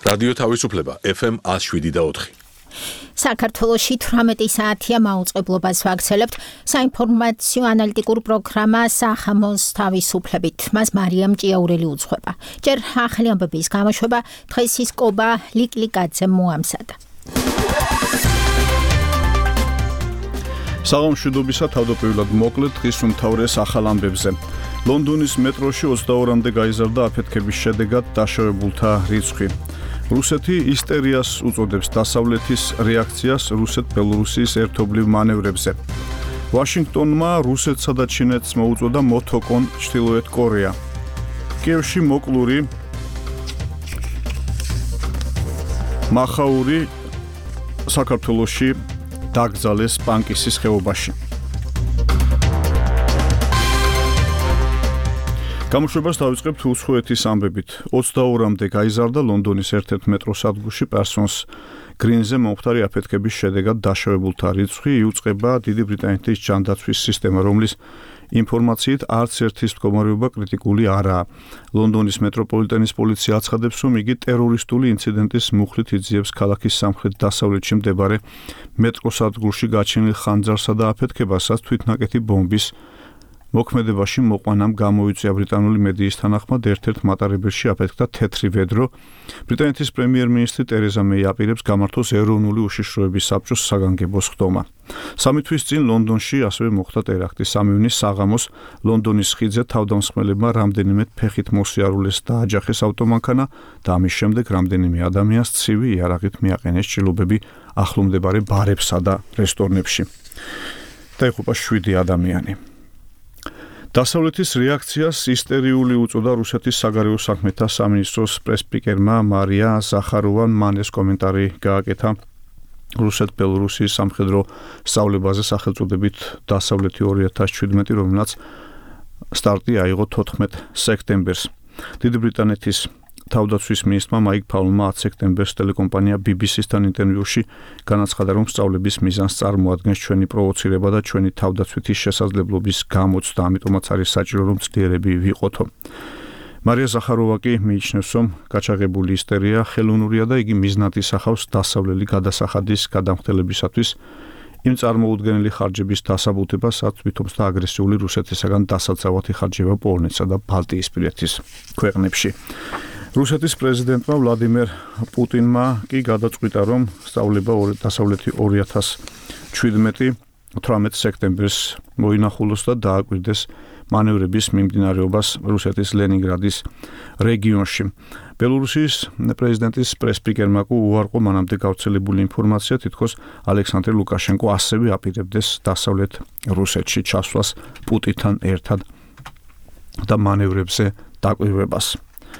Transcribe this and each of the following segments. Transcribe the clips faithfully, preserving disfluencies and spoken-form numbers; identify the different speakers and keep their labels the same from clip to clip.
Speaker 1: რადიო თავისუფლება ეფ ემ one oh seven და four.
Speaker 2: საქართველოში თვრამეტი საათია მაუწყებლობას ვაგრძელებთ საინფორმაციო ანალიტიკურ პროგრამა სახამოს თავისუფლებით. მას მარიამ ჭიაურელი უძღვება. ჯერ ახალი ამბების გამოშვება დღეს ის კობა ლიკლიკაძემ მოამზადა.
Speaker 3: საღამოშვიდობისა თავდაპირველად მოკლედ დღის უმთავრეს ახალ ამბებზე. ლონდონის მეტროში ოცდაორამდე გაიზარდა აფეთქების შედეგად დაშავებულთა რიცხვი. რუსეთი ისტერიას უწოდებს დასავლეთის რეაქციას რუსეთ-ბელორუსიის ერთობლივ მანევრებზე. ვაშინგტონმა რუსეთსა და ჩინეთს მოუწოდა მოთოკონ ჩრდილოეთ კორეა. კიევში მოკლური მახაური საქართველოში დაკრძალეს პანკისის ხეობაში. გამოშვებას დავიწყებთ უცხოეთის ამბებით. ოცდაორამდე გაიზარდა ლონდონის ერთ-ერთ მეტროსადგურში პერსონს გრინზე მომხდარი აფეთქების შედეგად დაშავებულთა რიცხვი იუწყება დიდი ბრიტანეთის ჯანდაცვის სისტემა, რომლის ინფორმაციით არც ერთის მდგომარეობა კრიტიკული არაა. ლონდონის მეტროპოლიტენის პოლიცია აცხადებს, რომ იგი ტერორისტული ინციდენტის მუხლით იძიებს ქალაქის სამხრეთ-დასავლეთში მდებარე მეტროსადგურში გაჩენილ ხანძარსა და აფეთქებასაც თვითნაკეთი ბომბის მოქმედებაში მოყვანამ გამოიწვია. ბრიტანული მედიის თანახმად ერთ-ერთ მატარებელში აფეთქდა თეთრი ვედრო. ბრიტანეთის პრემიერ-მინისტრი ტერეზა მეი აპირებს გამართოს ეროვნული უშიშროების საბჭოს საგანგებო სხდომა. სამი თვის წინ ლონდონში ასევე მოხდა ტერაქტი. სამი ივნის საღამოს ლონდონის ხიდზე თავდამსხმელებმა რამდენიმე ფეხით მოსიარულეს დააჯახეს ავტომანქანა და ამის შემდეგ რამდენიმე ადამიანს ცივი იარაღით მიაყენეს ჭრილობები ახლომდებარე ბარებსა და რესტორნებში. დაიღუპა შვიდი ადამიანი. დასავლეთის რეაქციას ისტერიული უწოდა რუსეთის საგარეო საქმეთა სამინისტროს პრესპიკერმა მარია ზახაროვამ. მან ეს კომენტარი გააკეთა რუსეთ-ბელორუსიის სამხედრო სწავლებაზე სახელწოდებით დასავლეთი ორი ათას შვიდმეტი, რომელსაც სტარტი აიღო თოთხმეტ სექტემბერს. დიდი ბრიტანეთის თავდაცვის მინისტრმა მაიკ ფაულმა ათი სექტემბერს ტელეკომპანია ბი ბი სისთან ინტერვიუში განაცხადა, რომ სწავლების მიზანს წარმოადგენს ჩვენი პროვოცირება და ჩვენი თავდაცვითი შესაძლებლობის გამოცდა, ამიტომაც არის საჭირო, რომ ძლიერები ვიყოთო. მარია ზახაროვა კი მიიჩნევს, რომ გაჩაღებული ისტერია ხელოვნურია და იგი მიზნად ისახავს დასავლელი გადასახადის გადამხდელებისათვის იმ წარმოუდგენელი ხარჯების დასაბუთებას, რაც თვითონს და აგრესიული რუსეთისაგან დასაცავად იხარჯება პოლონეთსა და ბალტიისპირეთის ქვეყნებში. რუსეთის პრეზიდენტმა ვლადიმერ პუტინმა კი გადაწყვიტა, რომ სწავლება დასავლეთი ორი ათას შვიდმეტი თვრამეტ სექტემბერს მოინახულოს და დააკვირდეს მანევრების მიმდინარეობას რუსეთის ლენინგრადის რეგიონში. ბელორუსიის პრეზიდენტის პრესპიკერმა კი უარყო მანამდე გავრცელებული ინფორმაცია, თითქოს ალექსანდრე ლუკაშენკო ასევე აპირებდეს დასავლეთ რუსეთში ჩასვლას პუტინთან ერთად და მანევრებზე დაკვირვებას.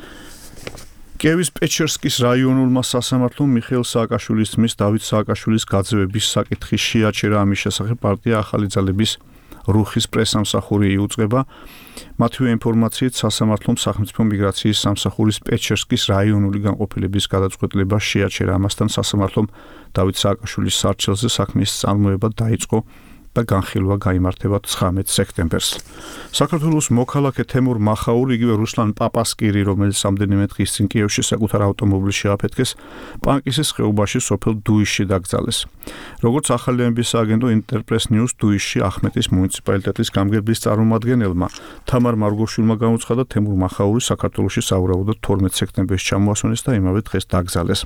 Speaker 3: კიევის პეჩერსკის რაიონულმა სასამართლომ მიხეილ სააკაშვილის ძმის დავით სააკაშვილის გაძევების საკითხი შეაჩერა. ამის შესახებ პარტია ახალი ძალების რუხის პრესამსახური იუწყება. მათივე ინფორმაციით სასამართლომ სახელმწიფო მიგრაციის სამსახურის პეჩერსკის რაიონული განყოფილების გადაწყვეტილება შეაჩერა. ამასთან სასამართლომ დავით სააკაშვილის სარჩელზე საქმის წარმოება დაიწყო და განხილვა გაიმართება ცხრამეტ სექტემბერს. საქართველოს მოქალაქე თემურ მახაური, იგივე რუსლან პაპასკირი, რომელიც რამდენიმე დღის წინ კიევში საკუთარ ავტომობილში აფეთქეს, პანკისის ხეობაში სოფელ დუისში დაკრძალეს. როგორც ახალი ამბის სააგენტო ინტერპრეს ნიუს დუისში ახმეტის მუნიციპალიტეტის გამგებლის წარმომადგენელმა თამარ მარგოშვილმა გამოცხადა, თემურ მახაური საქართველოში საურავად თორმეტ სექტემბერს ჩამოასვენეს და იმავე დღეს დაკრძალეს.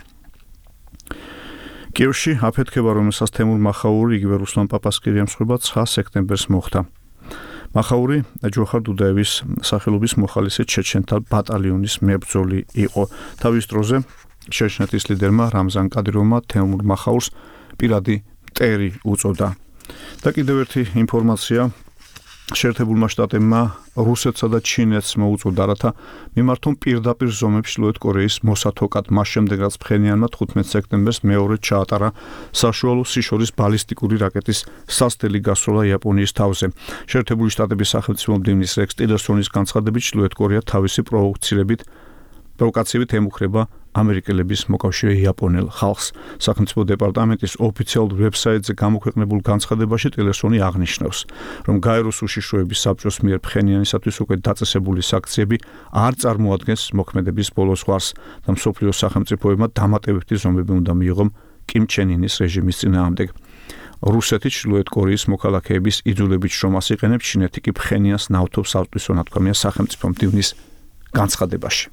Speaker 3: კიევში აფეთქება, რომელსაც თემურ მახაური, იგივე რუსლან პაპასკირი ემსხვერპლა ცხრა სექტემბერს მოხდა. მახაური ჯოხარ დუდაევის სახელობის მოხალისე ჩეჩენთა ბატალიონის მებრძოლი იყო. თავის დროზე ჩეჩნეთის ლიდერმა რამზან კადიროვმა თემურ მახაურს პირადი მტერი უწოდა. და კიდევ ერთი ინფორმაცია. შეერთებულმა შტატებმა რუსეთსა და ჩინეთს მოუწოდა, რათა მიმართონ პირდაპირ ზომებს ჩრდილოეთ კორეის მოსათოკად, მას შემდეგ რაც ფხენიანმა თხუთმეტ სექტემბერს მეორე ჩაატარა საშუალო სიშორის ბალისტიკური რაკეტის სასტელი გასროლა იაპონიის თავზე. შეერთებული შტატების სახელმწიფო მდივნის რექს ტილერსონის განცხადებით, ჩრდილოეთ კორეა თავისი პროვოკაციებით პროვოკაციებით ემუქრება ამერიკელების მოკავშირე იაპონელ ხალხს. სახელმწიფო დეპარტამენტის ოფიციალურ ვებსაიტზე გამოქვეყნებულ განცხადებაში ტილერსონი აღნიშნავს, რომ გაეროს უშიშროების საბჭოს მიერ ფხენიანისათვის უკვე დაწესებული საქციები არ წარმოადგენს მოქმედების ბოლო ზღვარს და მსოფლიოს სახელმწიფოებმა დამატებითი ზომები უნდა მიიღონ კიმ ჩენ ინის რეჟიმის წინააღმდეგ. რუსეთი ჩრდილოეთ კორეის მოქალაქეების იძულებით შრომას იყენებს, ჩინეთი კი ფხენიანს ნავთობს ავტვისო ნათქვამია სახელმწიფო მდივნის განცხადებაში.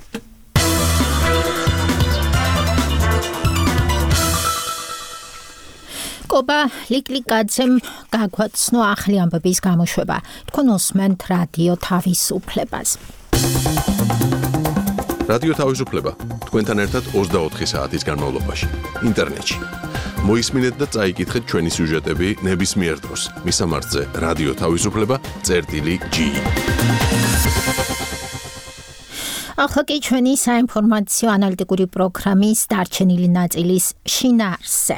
Speaker 2: კობა ლიკლიკაძემ გაგვაცნო ახალი ამბების გამოშვება. თქვენ უსმენთ რადიო თავისუფლებას.
Speaker 1: რადიო თავისუფლება თქვენთან ერთად ოცდაოთხი საათის განმავლობაში ინტერნეტში. მოისმინეთ და წაიკითხეთ ჩვენი სიუჟეტები ნებისმიერ დროს. მისამართზე რადიო თავისუფლება წერტილი ჯი.
Speaker 2: ახლა კი ჩვენი საინფორმაციო ანალიტიკური პროგრამის დარჩენილი ნაწილის შინაარსზე.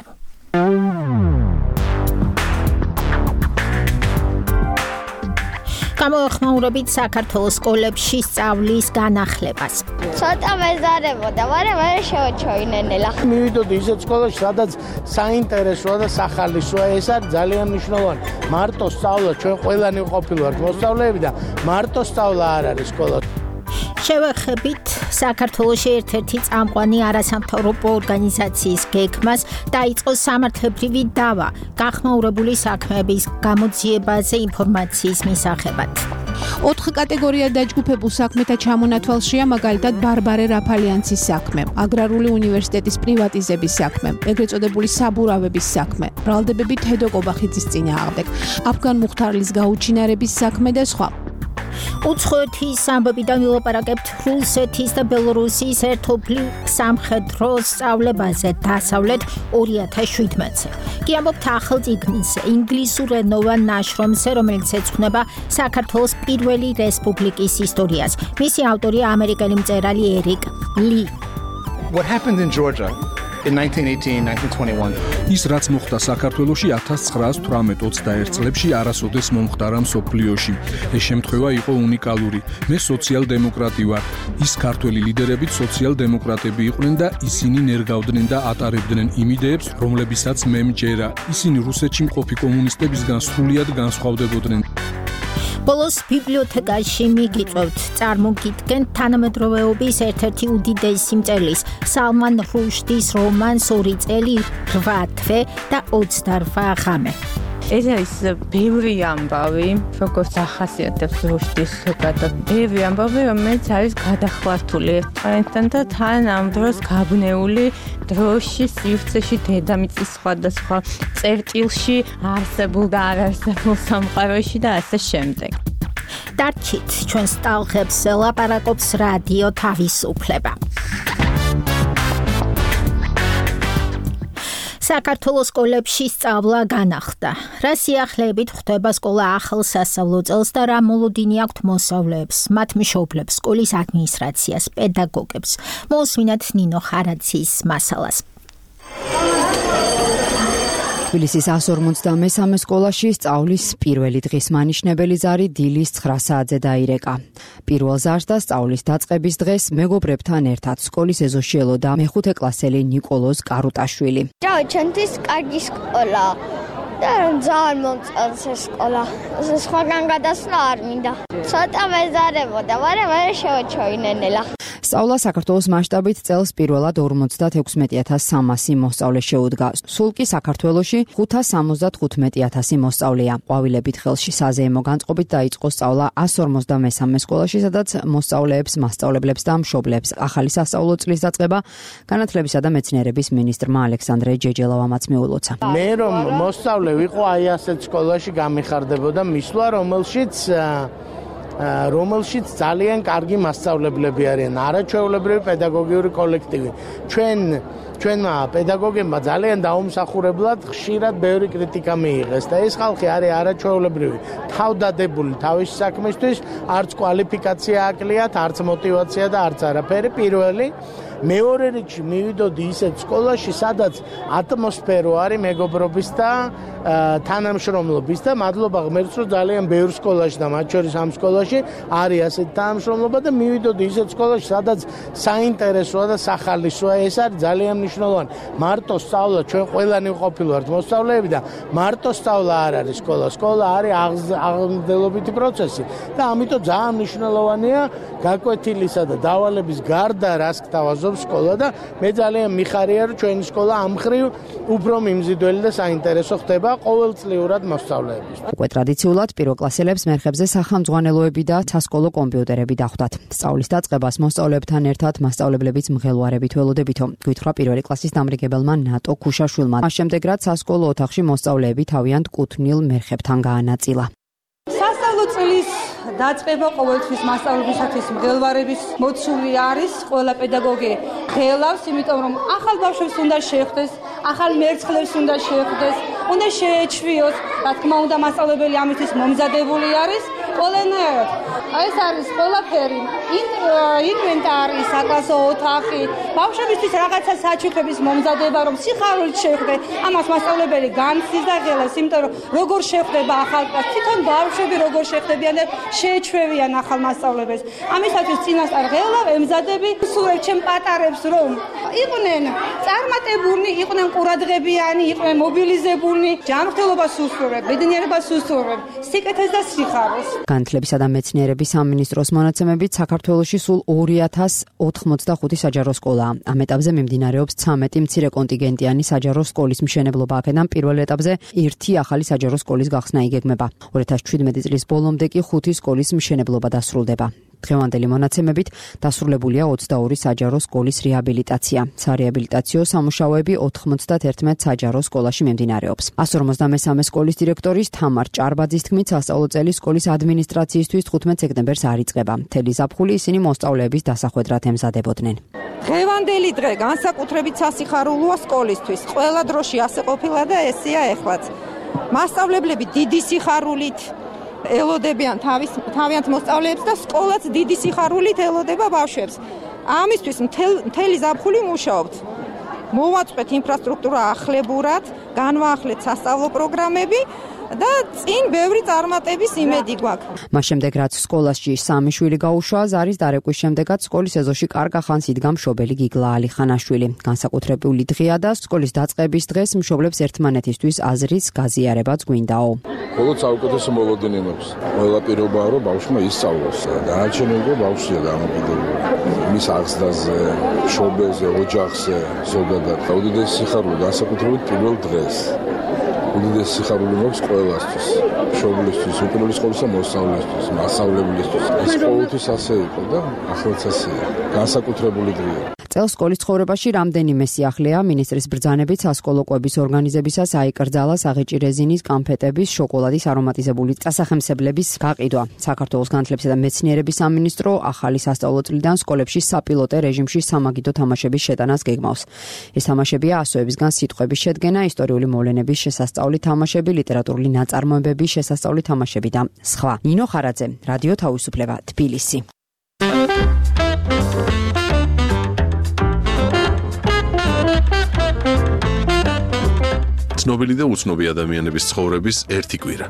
Speaker 2: გამოეხმაურებით საქართველოს სკოლებში სწავლის განახლებას.
Speaker 4: ცოტა მეზარებოდა, მაგრამ მე შევჩოინენელა.
Speaker 5: მივიდოდი ისეთ სკოლაში, სადაც საინტერესოა და სახალისოა, ეს არის ძალიან მნიშვნელოვანი. მარტო სწავლა, ჩვენ ყველანი ყოფილვართ მოსწავლეები და მარტო სწავლა არ არის სკოლა.
Speaker 2: შევეხებით საქართველოში ერთ-ერთი წამყვანი არასამთავრობო ორგანიზაციის გეგმას დაიწყო სამართლებრივი დავა გახმაურებული საქმეების გამოძიებაზე ინფორმაციის მისაღებად.
Speaker 6: ოთხ კატეგორიად დაჯგუფებულ საქმეთა ჩამონათვალშია მაგალითად ბარბარე რაფალიანცის საქმე, აგრარული უნივერსიტეტის პრივატიზების საქმე, ეგრეთ წოდებული საბურავების საქმე, ბრალდებები თედო კობახიძის წინააღმდეგ, აფგან მუხთარლის გაუჩინარების საქმე და სხვა.
Speaker 2: უცხოეთის ამბებიდან ვილაპარაკებთ რუსეთის და ბელორუსიის ერთობლივ სამხედრო სწავლებაზე დასავლეთ ორი ათას შვიდმეტზე. კი ამბობთ ახალ წიგნზე, ინგლისურენოვან ნაშრომზე, რომელიც ეძღვნება საქართველოს პირველი რესპუბლიკის ისტორიას. მისი ავტორია ამერიკელი მწერალი ერიკ ლი.
Speaker 7: What happened in Georgia in nineteen eighteen, nineteen twenty-one?
Speaker 8: ის რაც მოხდა საქართველოში ათას ცხრაას თვრამეტ ოცდაერთ წლებში არასოდეს მომხდარა მსოფლიოში. ეს შემთხვევა იყო უნიკალური. მე სოციალ-დემოკრატი ვარ. ის ქართველი ლიდერებით სოციალ-დემოკრატები იყვნენ და ისინი ნერგავდნენ და ატარებდნენ იმ იდეებს, რომლებისაც მე მჯერა. ისინი რუსეთში მყოფი კომუნისტებისგან სრულიად განსხვავდებოდნენ.
Speaker 2: ბოლოს ბიბლიოთეკაში მიგიწევთ წარმოგიდგენთ თანამედროვეობის ერთ-ერთი უდიდესი მწერლის სალმან რუშდის რომანს ორი წელი, რვა თვე და ოცდარვა ღამე.
Speaker 9: ეს არის ბევრი ამბავი, როგორც ახასიათებს რუშდის ზოგადად. ბევრი ამბავი, რომელიც არის გადახვართული ერთმანეთთან და თან ამ დროს გაბნეული დროში, სივრცეში, დედამიწის სხვადასხვა წერტილში, არსებულ და არ არსებულ სამყაროში და ასე შემდეგ.
Speaker 2: დარჩით ჩვენს ტალღებს ლაპარაკობს რადიო თავისუფლება. საქართველოს სკოლებში სწავლა განახლდა. რა სიახლეებით ხვდება სკოლა ახალ სასწავლო წელს და რა მოლოდინი აქვთ მოსწავლეებს, მათ მშობლებს, სკოლის ადმინისტრაციას, პედაგოგებს. მოусმინათ ნინო ხარაძის მასალას.
Speaker 10: თბილისის εκατს ორმოცდამესამე სკოლაში სწავლის პირველი დღის მანიშნებელი ზარი დილის ცხრა საათზე დაირეკა. პირველ ზარს და სწავლის დაწყების დღეს მეგობრებთან ერთად სკოლის ეზოში ელოდა მეხუთე კლასელი ნიკოლოზ კარუტაშვილი.
Speaker 4: ჯაო, ჩვენთვის კარგი სკოლა. და რომ ძალიან მომწონს ეს სკოლა. სხვაგან გადასვლა არ მინდა. ცოტა მეზარებოდა, მაგრამ მე შევჩოინენელა.
Speaker 10: სწავლა საქართველოს მასშტაბით წელს პირველად ორმოცდაექვსმეტი ათას სამასი მოსწავლე შეუდგა. სულ კი საქართველოში ხუთას სამოცდათხუთმეტი ათასი მოსწავლეა. ყვავილებით ხელში საზეიმო განწყობით დაიწყო სწავლა εκατს ორმოცდამესამე სკოლაში, სადაც მოსწავლეებს, მასწავლებლებს და მშობლებს ახალი სასწავლო წლის დაწყება განათლებისა და მეცნიერების მინისტრმა ალექსანდრე ჯეჯელოვამაც მიულოცა.
Speaker 5: მე რომ მოსწავლე ვიყო, აი ასეთ სკოლაში გამიხარდებოდა მისვლა, რომელშიც რომელშიც ძალიან კარგი მასწავლებლები არიან, არაჩვეულებრივი პედაგოგიური კოლექტივი. ჩვენ ჩვენმა პედაგოგებმა ძალიან დაუმსახურებლად ხშირად ბევრი კრიტიკა მიიღეს და ეს ხალხი არის არაჩვეულებრივი, თავდადებული თავის საქმისთვის, არც კვალიფიკაცია აკლიათ, არც мотиваცია და არც არაფერი. პირველი მეორე რიგში მივიდოდი ისეთ სკოლაში, სადაც ატმოსფერო არის მეგობრობის და თანამშრომლობის და მადლობა ღმერთს, რომ ძალიან ბევრ სკოლაში და მათ შორის ამ სკოლაში არის ასეთი თანამშრომლობა და მივიდოდი ისეთ სკოლაში, სადაც საინტერესოა და სახალისოა. ეს არის ძალიან მნიშვნელოვანი. მარტო სწავლა, ჩვენ ყველანი ვყოფილ ვართ მოსწავლეები და მარტო სწავლა არ არის სკოლა. სკოლა არის აღმდელობითი პროცესი და ამიტომ ძალიან მნიშვნელოვანია გაკვეთილისა და დავალების გარდა რას გთავაზობს სკოლა და მე ძალიან მიხარია, რომ ჩვენი სკოლა ამ მხრივ უფრო მიმზიდველი და საინტერესო ხდება ყოველწლიურად მოსწავლეების.
Speaker 10: უკვე ტრადიციულად პირველკლასელებს მერხებზე სახამძღვანელოები და სასკოლო კომპიუტერები დახვდათ. სწავლის დაწყებას მოსწავლეებთან ერთად მასწავლებლებიც მღელვარებით ველოდებითო. გვითხრა პირველი კლასის დამრიგებელმა ნატო ქუშაშვილმა. მას შემდეგ რაც სასკოლო ოთახში მოსწავლეები თავიანთ კუთვნილ მერხებთან გაანაწილა.
Speaker 11: სასწავლო წლის დაწყება ყოველთვის მასწავლებისათვის მღელვარების მოცული არის. ყველა პედაგოგი ღელავს, იმიტომ რომ ახალ ბავშვებს უნდა შეხვდეს, ახალ მერცხლებს უნდა შეხვდეს, უნდა შეეჩვიოს. რა თქმა უნდა, მასწავლებელი ამისთვის მომზადებული არის. ყველანაირად. ეს არის ყველაფერი. ინვენტარი, საკლასო ოთახი, ბავშვებისთვის რაღაცა საჩუქრების მომზადება, რომ სიხარულით შეხვდე. ამას მასწავლებელი განცდის და ღელავს, იმიტომ რომ როგორ შეხვდება ახალ კლასს, თვითონ ბავშვები როგორ შეხვდებიან და შეეჩვევიან ახალ მასწავლებელს. ამისათვის წინასწარ ღელავ, ემზადები, სურვებ ჩემ პატარებს, რომ იყვნენ წარმატებულნი, იყვნენ ყურადღებიანი, იყვნენ მობილიზებულნი, ჯანმრთელობას უსურვებ, ბედნიერებას უსურვებ, სიკეთეს და სიხარულს.
Speaker 10: განათლებისა და მეცნიერების სამინისტროს მონაცემებით საქართველოში სულ ორი ათას ოთხმოცდახუთი საჯარო სკოლაა. ამ ეტაპზე მიმდინარეობს ცამეტი მცირე კონტინგენტიანი საჯარო სკოლის მშენებლობა, აქედან პირველ ეტაპზე ერთი ახალი საჯარო სკოლის გახსნა იგეგმება. ორი ათას შვიდმეტი წლის ბოლომდე კი ხუთი სკოლის მშენებლობა დასრულდება. დღევანდელი მონაცემებით დასრულებულია ოცდაორი საჯარო სკოლის რეაბილიტაცია. სარეაბილიტაციო სამუშაოები ოთხმოცდაერთმეტ საჯარო სკოლაში მიმდინარეობს. εκατო ორმოცდამესამე სკოლის დირექტორის თამარ ჭარბაძის თქმით, სასწავლო წელი სკოლის ადმინისტრაციისთვის თხუთმეტ სექტემბერს არიწყება. მთელი ზაფხული ისინი მოსწავლეების დასახვედრად ემზადებოდნენ.
Speaker 11: დღევანდელი დღე განსაკუთრებით სასიხარულოა სკოლისთვის. ყველა დროში ასე ყოფილა და ესეა ეხლაც. მასწავლებლები დიდი სიხარულით ელოდებიან თავის თავიანთ მოსწავლეებს და სკოლაც დიდი სიხარულით ელოდება ბავშვებს. ამისთვის მთელი ზაფხული მუშაობთ. მოვაწყეთ ინფრასტრუქტურა ახლებურად, განვაახლეთ სასწავლო პროგრამები და წინ ბევრი წარმატების იმედი გვაქვს.
Speaker 10: მას შემდეგ რაც სკოლაში სამი შვილი გაუშვა, ზარის დარეკვის შემდეგაც სკოლის ეზოში კარგა ხანს იდგა მშობელი გიგლა ალიხანაშვილი. განსაკუთრებული დღეა და სკოლის დაწყების დღეს მშობლებს ერთმანეთისთვის აზრის გაზიარებაც გვინდაო.
Speaker 12: Բոլոր საუკეთესო მოლოდინენებს. ყველა პირობაა რომ ბავშვმა ისწავლოს. დანარჩენი უკვე ბავშვია დამოკიდებული. მის აღზრდაზე, მშობელზე, ოჯახზე, ზოგადად. უდიდესი სიხარული განსაკუთრებით პირველ დღეს. უდიდესი სიხარული მაქვს ყველასთვის. მშობლისთვის, უპირველე სკოლისა მოსწავლესთვის, მასწავლებლისთვის. ეს ყოველთვის ასე იყო და ახლაც ასეა. განსაკუთრებული დღეა.
Speaker 10: წელს სკოლის ცხოვრებაში რამდენიმე სიახლეა მინისტრის ბრძანებით სასკოლო კვების ორგანიზებისას აიკრძალა საღიჭი რეზინის, კანფეტების, შოკოლადის არომატიზებული წასახემსებლების გაყიდვა. საქართველოს განათლებისა და მეცნიერების სამინისტრო ახალი სასწავლო წლიდან სკოლებში საპილოტე რეჟიმში სამაგიდო თამაშების შეტანას გეგმავს. ეს თამაშებია ასოებისგან სიტყვების შედგენა, ისტორიული მოვლენების შესასწავლი თამაშები, ლიტერატურული ნაწარმოებების შესასწავლი თამაშები და სხვა. ნინო ხარაძე, რადიო თავისუფლება, თბილისი.
Speaker 1: ცნობილი და უცნობი ადამიანების ცხოვრების ერთი კვირა.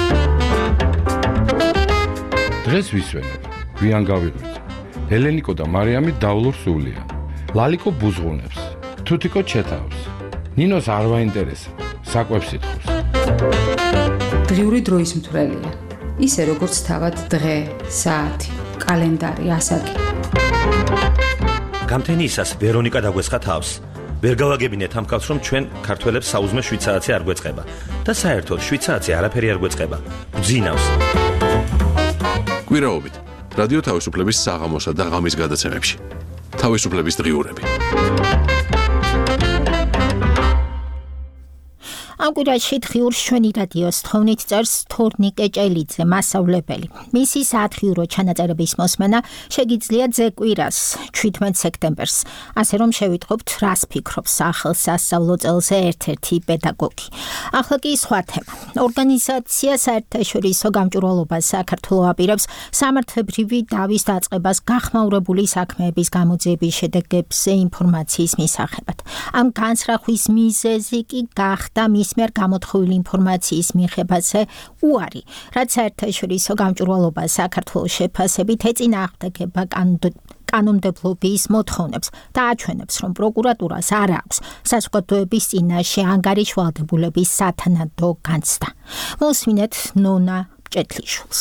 Speaker 13: დღეს ვისვენებ, გვიან გავიღვიძე. ელენიკო და მარიამი დავლურ სულია. ლალიკო ბუზღუნებს, თუთიკო ჩეთავს. ნინოს არ ვაინტერესებს, საკვებს ითხოვს.
Speaker 14: დღიური დროის მთვრელია. ისე როგორც თავად დღე, საათი, კალენდარი, ასაკი.
Speaker 15: გამთენიისას ვერონიკა დაგვესხა თავს. ვერ გავაგებინეთ ამ კაცს, რომ ჩვენ ქართველებს საუზმე შვიდ საათი არ გვეწყება და საერთოდ შვიდ საათი არაფერი არ გვეწყება. გძინავს.
Speaker 1: კვირაობით რადიო თავისუფლების საღამოსა და ღამის გადაცემებში. თავისუფლების დღიურები.
Speaker 2: ამ კვირაში დღიურს ჩვენი რადიოს თხოვნით წერს თორნიკე ჭელიძე, მასწავლებელი. მისი საათღიურო ჩანაწერების მოსმენა შეგიძლიათ ზეკვირას, ჩვიდმეტ სექტემბერს. ასე რომ შევიტყობთ, რას ფიქრობს ახალ სასწავლო წელზე ერთ-ერთი პედაგოგი. ახლა კი სხვა თემა. ორგანიზაცია საერთაშორისო გამჭვირვალობას საქართველოს აპირებს სამართლებრივი დავის დაწყებას გახმაურებული საქმეების გამოძიების შედეგებზე ინფორმაციის მისაღებად. ამ განსრახვის მიზეზი კი გახდა მის მიერ გამოთხოვილი ინფორმაციის მიღებაზე უარი, რაც საერთაშორისო გამჭვირვალობა საქართველოს შეფასებით ეწინააღმდეგება კანონმდებლობის მოთხოვნებს და აჩვენებს, რომ პროკურატურას არ აქვს საზოგადოების წინაშე ანგარიშვალდებულების სათანადო განცდა. მოსმინეთ ნონა ჭეთლიშვილს.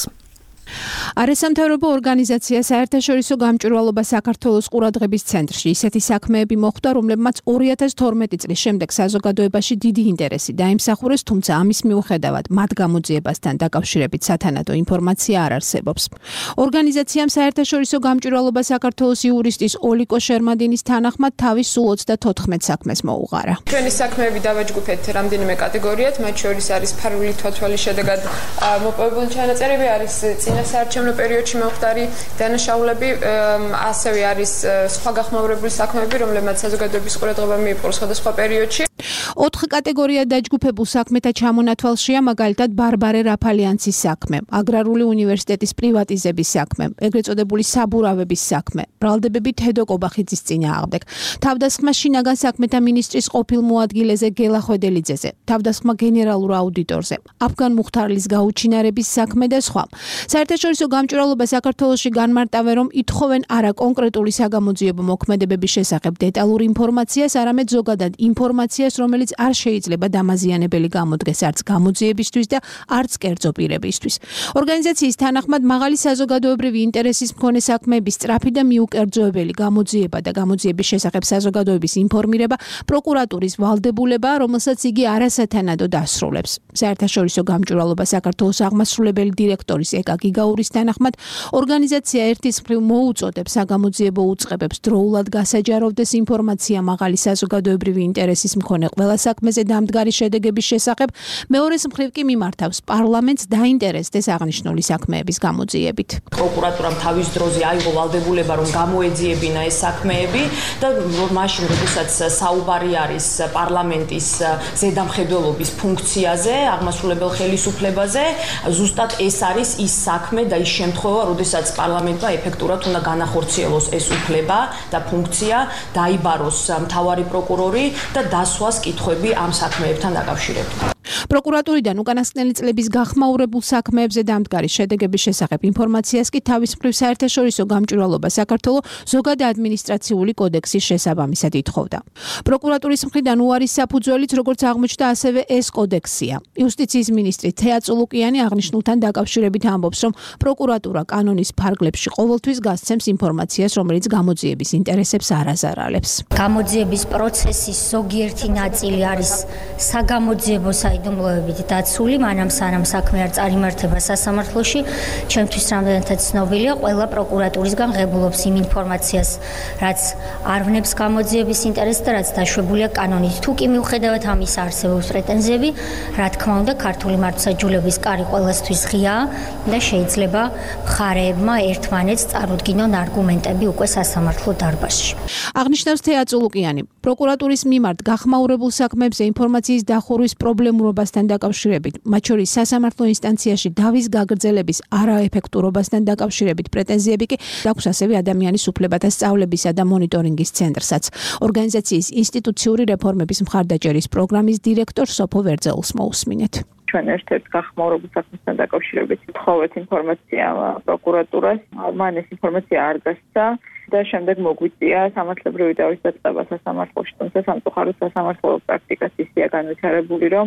Speaker 6: არასამთავრობო ორგანიზაცია საერთაშორისო გამჭვირვალობა საქართველოს ყურადღების ცენტრში ისეთი საქმეები მოხვდა, რომლებმაც ორი ათას თორმეტი წლის შემდეგ საზოგადოებაში დიდი ინტერესი დაიმსახურეს, თუმცა ამის მიუხედავად მათ გამოძიებასთან დაკავშირებით სათანადო ინფორმაცია არ არსებობს. ორგანიზაციამ საერთაშორისო გამჭვირვალობა საქართველოს იურისტის ოლიკო შერმადინის თანახმად თავის სულ ოცდათოთხმეტ საქმეს მოუღარა.
Speaker 16: ჩვენი საქმეები დავაჯგუფეთ რამდენიმე კატეგორიად, მათ შორის არის ფარული თვალთვალის შედეგად მოპოვებული ჩანაწერები, არის საარჩევნო პერიოდში მომხდარი დანაშაულები, ასევე არის სხვა გახმაურებული საქმეები, რომლებმაც საზოგადოების ყურადღება მიიპყრო სხვადასხვა პერიოდში.
Speaker 6: ოთხ კატეგორიად დაჯგუფებულ საქმეთა ჩამონათვალშია მაგალითად ბარბარე რაფალიანცის საქმე, აგრარული უნივერსიტეტის პრივატიზების საქმე, ეგრეთ წოდებული საბურავების საქმე, ბრალდებები თედო კობახიძის წინააღმდეგ, თავდასხმა შინაგან საქმეთა მინისტრის ყოფილ მოადგილეზე გელა ხვედელიძეზე, თავდასხმა გენერალურ აუდიტორზე, აფგან მუხთარლის გაუჩინარების საქმე და სხვა. საერთაშორისო გამჭვირვალობა საქართველოში განმარტავენ, რომ ითხოვენ არა კონკრეტული საგამოძიებო მოქმედებების შესახებ დეტალურ ინფორმაციას, არამედ ზოგადად ინფორმაციას, რომელიც არ შეიძლება დამაზიანებელი გამოდგეს არც გამოძიებისთვის და არც კერძო პირებისთვის. ორგანიზაციის თანახმად მაღალი საზოგადოებრივი ინტერესის მქონე საქმეების სწრაფი და მიუკერძოებელი გამოძიება და გამოძიების შესახებ საზოგადოების ინფორმირება პროკურატურის ვალდებულებაა, რომელსაც იგი არასათანადო დასრულებს. საერთაშორისო გამჭვირვალობა საქართველოს აღმასრულებელი დირექტორის ეკა გიგაურის თანახმად ორგანიზაცია ერთის მხრივ მოუწოდებს საგამოძიებო უწყებებს დროულად გასაჯაროვდეს ინფორმაცია მაღალი საზოგადოებრივი ინტერესის მქონე ყველა საქმეზე დამდგარი შედეგების შესახებ, მეორეს მხრივ კი მიმართავს პარლამენტს დაინტერესდეს აღნიშნული საქმეების გამოძიებით.
Speaker 17: პროკურატურამ თავის დროზე აიღო ვალდებულება, რომ გამოეძიებინა ეს საქმეები და მაშინ, როდესაც საუბარი არის პარლამენტის ზედამხედველობის ფუნქციაზე, აღმასრულებელ ხელისუფლებაზე, ზუსტად ეს არის ის საქმე და ის შემთხვევა, როდესაც პარლამენტმა ეფექტურად უნდა განახორციელოს ეს უფლება და ფუნქცია, დაიბაროს მთავარი პროკურორი და დასვას კითხვები ამ საქმეებთან დაკავშირებით.
Speaker 6: პროკურატურიდან უკანასკნელი წლების გახმაურებულ საქმეებზე დამდგარი შედეგების შესახებ ინფორმაციას კი თავის მხრივ საერთაშორისო გამჭვირვალობა საქართველოს ზოგადი ადმინისტრაციული კოდექსის შესაბამისად ითხოვდა. პროკურატურის მხრიდან უარის საფუძველიც, როგორც აღმოჩნდა, ასევე ეს კოდექსია. იუსტიციის მინისტრი თეა წულუკიანი აღნიშნულთან დაკავშირებით ამბობს, რომ პროკურატურა კანონის ფარგლებში ყოველთვის გასცემს ინფორმაციას, რომელიც გამოძიების ინტერესებს არ აზარალებს.
Speaker 18: გამოძიების პროცესის ზოგიერთი ნაწილი არის საგამოძიებო საიდუმლოებით დაცული, მანამ სანამ საქმე არ წარიმართება სასამართლოში, ჩემთვის რამდენადაც ცნობილია, ყველა პროკურატურისგან ღებულობს იმ ინფორმაციას, რაც არ ვნებს გამოძიების ინტერესს და რაც დაშვებულია კანონით. თუ კი მიუხედავად ამისა არსებობს პრეტენზიები, რა თქმა უნდა, ქართული მართლმსაჯულების კარი ყველასთვის ღიაა და შეიძლება მხარეებმა ერთმანეთს წარუდგინონ არგუმენტები უკვე სასამართლო დარბაზში.
Speaker 6: აღნიშნავს თეა წულუკიანი, პროკურატურის მიმართ გახმაურებულ საქმეებზე ინფორმაციის დახურვის პრობლემურობასთან დაკავშირებით, მათ შორის სასამართლო ინსტანციაში დავის გაგრძელების არაეფექტურობასთან დაკავშირებით პრეტენზიები კი აქვს ასევე ადამიანის უფლებათა სწავლებისა და მონიტორინგის ცენტრსაც. ორგანიზაციის ინსტიტუციური რეფორმების მხარდაჭერის პროგრამის დირექტორ სოფო ვერძეულს მოусმინეთ.
Speaker 19: ჩვენ ერთ-ერთ გახმაურებულ საქმესთან დაკავშირებით თხოვეთ ინფორმაცია პროკურატურას, მან ეს ინფორმაცია არ გასცა და შემდეგ მოგვიწია სამართლებრივი დავის დაწყება სასამართლოში, თუმცა სამწუხაროდ სასამართლო პრაქტიკას ისეა განვითარებული, რომ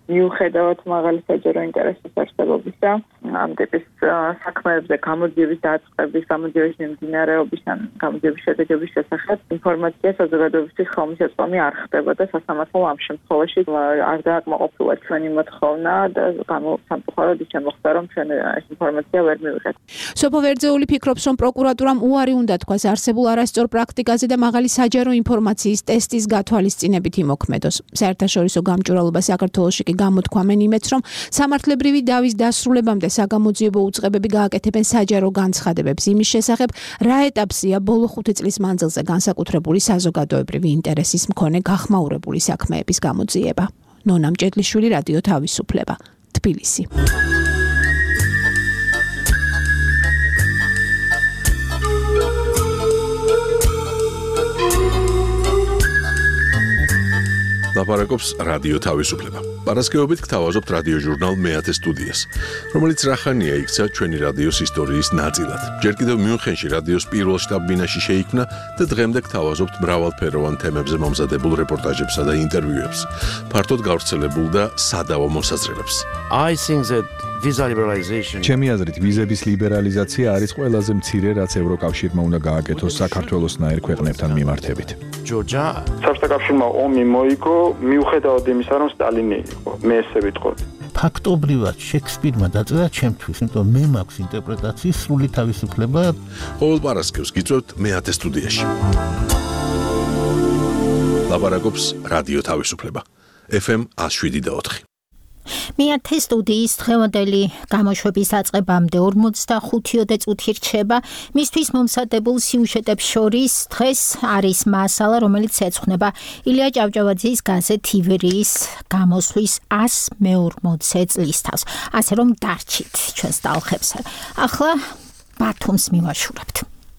Speaker 19: მიუხედავად მაღალი საჯარო ინტერესის არსებობისა, ამ ტიპის საქმეებზე გამოძიების დაწყების, გამოძიების მიმდინარეობის ან გამოძიების შედეგების შესახებ ინფორმაცია საზოგადოებისთვის ხომისეწყომი არ ხდება და სასამართლომ ამ შემთხვევაში არ დააკმაყოფილა ჩვენი მოთხოვნა და სამწუხაროდ ის შემოხდა, რომ ჩვენ ეს ინფორმაცია ვერ მივიღეთ.
Speaker 6: სოფო ვერძეული ფიქრობს, რომ პროკურატურამ უარი უნდა თქვას არსებულ არასწორ პრაქტიკაზე და მაღალი საჯარო ინფორმაციის ტესტის გათვალისწინებით იმოქმედოს. საერთაშორისო გამჭვირვალობა საქართველოში კი გამოთქვამენ იმედს, რომ სამართლებრივი დავის დასრულებამდე საგამოძიებო უწყებები გააკეთებენ საჯარო განცხადებებს იმის შესახებ, რა ეტაპზეა ბოლო ხუთი წლის მანძილზე განსაკუთრებული საზოგადოებრივი ინტერესის მქონე გახმაურებული საქმეების გამოძიება. ნონა მჭედლიშვილი, რადიო თავისუფლება, თბილისი.
Speaker 1: ლაპარაკობს რადიო თავისუფლება. პარასკევობით გთავაზობთ რადიო ჟურნალ მეათე სტუდიას, რომელიც რახანია იქცა ჩვენი რადიოს ისტორიის ნაწილად. ჯერ კიდევ მიუნხენში რადიოს პირველ შტაბ-ბინაში შეიქმნა და დღემდე გთავაზობთ მრავალფეროვან თემებზე მომზადებულ რეპორტაჟებსა და ინტერვიუებს. ფართოდ გავრცელებულ და სადავო მოსაზრებებს.
Speaker 20: I think that visa liberalization
Speaker 21: ჩემი აზრით ვიზების ლიბერალიზაცია არის ყველაზე მცირე, რაც ევროკავშირმა უნდა გააკეთოს საქართველოსნაირ ქვეყნებთან მიმართებით.
Speaker 20: Georgia
Speaker 22: საბჭოთა კავშირმა ომი მოიგო მიუხედავად იმისა, რომ სტალინი იყო. მე ესე ვიტყოდი.
Speaker 23: ფაქტობრივად შექსპირმა დაწერა ჩემთვის, იმიტომ მე მაქვს ინტერპრეტაციის სრული თავისუფლება.
Speaker 1: ყოველ პარასკევს გიწევთ მეათე სტუდიაში. ლაპარაკობს რადიო თავისუფლება. ეფ ემ εκατო შვიდ და ოთხი.
Speaker 2: მეათე სტუდიის დღევანდელი გამოშვების დაწყებამდე ორმოცდახუთი წუთი რჩება. მისთვის მომზადებულ სიუჟეტებს შორის დღეს არის მასალა, რომელიც ეძღვნება ილია ჭავჭავაძის გაზეთ ივერიის გამოსვლის ას მეორმოცე წლის თავს. ასე რომ დარჩით ჩვენს ტალღებს. ახლა ბათუმს მივაშურებთ.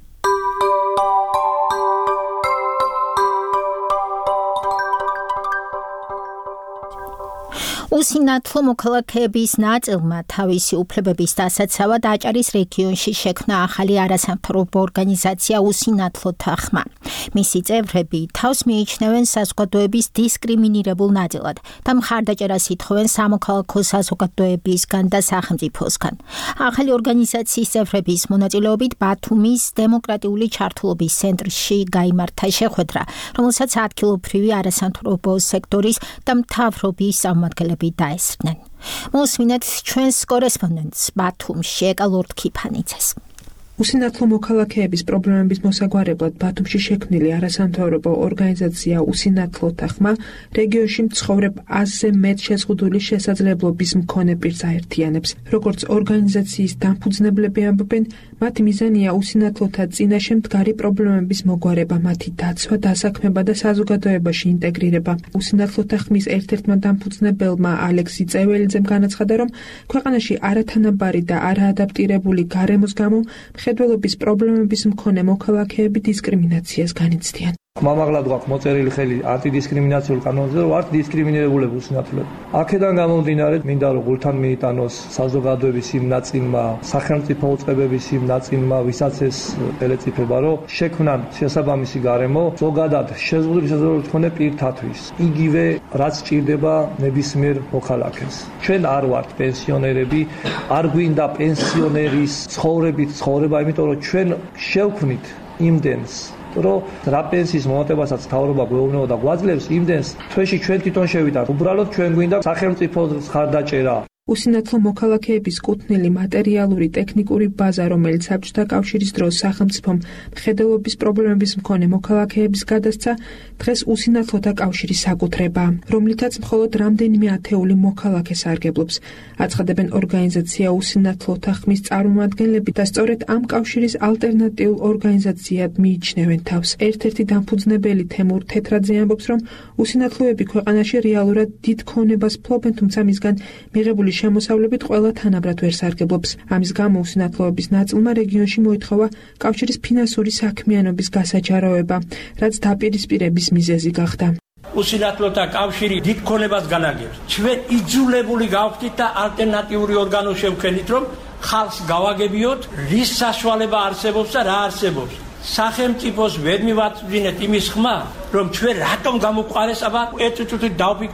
Speaker 2: უსინათლო მოქალაქეების ნაწილმა თავისი უფლებების დასაცავად აჭარის რეგიონში შექმნა ახალი არასამთავრობო ორგანიზაცია უსინათლოთა ხმა. მისი წევრები თავს მიიჩნევენ საზოგადოების დისკრიმინირებულ ნაწილად და მხარდაჭერას ითხოვენ სამოქალაქო საზოგადოებისგან და სახელმწიფოსგან. ახალი ორგანიზაციის წევრების მონაწილეობით ბათუმის დემოკრატიული ჩართულობის ცენტრში გაიმართა შეხვედრა, რომელსაც ადგილობრივი არასამთავრობო სექტორის და მთავრობის წარმომადგენლები დაესწრნენ. მოსმინეთ ჩვენს კორესპონდენტს ბათუმში ეკალორდ ქიფანიძეს.
Speaker 6: უსინათლო მოქალაქეების პრობლემების მოსაგვარებლად ბათუმში შექმნილი არასამთავრობო ორგანიზაცია უსინათლოთა ხმა რეგიონში მცხოვრებ ათზე მეტ შეზღუდული შესაძლებლობის მქონე პირს აერთიანებს. როგორც ორგანიზაციის დამფუძნებლები ამბობენ, მათი მიზანია უსინათლოთა წინაშე მდგარი პრობლემების მოგვარება, მათი დაცვა, დასაქმება და საზოგადოებაში ინტეგრირება. უსინათლოთა ხმის ერთ-ერთმა დამფუძნებელმა ალექსი წეველიძემ განაცხადა, რომ ქვეყანაში არათანაბარი და არაადაპტირებული გარემოს გამო მხედველობის პრობლემების მქონე მოქალაქეები დისკრიმინაციას განიცდიან.
Speaker 24: მამაღლად გვაქვს მოწერილი ხელი ანტიდისკრიმინაციულ კანონზე, რომ ვართ დისკრიმინირებულები უსინათლოები. აქედან გამომდინარე, მინდა რომ გულთან მიიტანოს საზოგადოების იმ ნაწილმა, სახელმწიფო უწყებების იმ ნაწილმა, ვისაც ეს ელეწიფება, რომ შექმნან შესაბამისი გარემო ზოგადად შეზღუდული შესაძლებლობით მქონე პირთათვის. იგივე რაც ჭირდება ნებისმიერ მოქალაქეს. ჩვენ არ ვართ პენსიონერები, არ გვინდა პენსიონერის ცხოვრებით ცხოვრება, იმიტომ რომ ჩვენ შევქმნით იმდენს რომ რა პენსიის მომატებასაც თავრობა გვეუბნება და გვაძლევს იმდენს თვეში ჩვენ თვითონ შევიდართ. უბრალოდ ჩვენ გვინდა სახელმწიფოს ხარდაჭერა.
Speaker 6: უსინათლო მოქალაქეების კუთვნილი მატერიალური ტექნიკური ბაზა, რომელიც საბჭოთა კავშირის დროს სახელმწიფომ მხედველობის პრობლემების მქონე მოქალაქეების გადასცა, დღეს უსინათლოთა კავშირის საკუთრებაა, რომლითაც მხოლოდ რამდენიმე ათეული მოქალაქე სარგებლობს. აცხადებენ ორგანიზაცია უსინათლოთა ხმის წარმომადგენლები და სწორედ ამ კავშირის ალტერნატიულ ორგანიზაციად მიიჩნევენ თავს. ერთ-ერთი დამფუძნებელი თემურ თეთრაძე ამბობს, რომ უსინათლოები ქვეყანაში რეალურად დიდ ქონებას ფლობენ, თუმცა მისგან მიღებული შემოსავლებით ყველა თანაბრად ვერ სარგებლობს. ამის გამო უსინათლოების ნაწილმა რეგიონში მოითხოვა კავშირის ფინანსური საქმიანობის გასაჯაროება, რაც დაპირისპირების მიზეზი გახდა.
Speaker 25: უსინათლოთა კავშირი დიდ ქონებას განაგებს. ჩვენ იძულებული გავხდით და ალტერნატიული ორგანო შევქმნით, რომ ხალხს გავაგებიოთ, რის საშუალება არსებობს და რა არსებობს. სახელმწიფოს ვერ მივაწვდინეთ იმის ხმა, რომ ჩვენ რატომ გამოგვყარეს, აბა ერთ წუთით დავფიქრდეთ.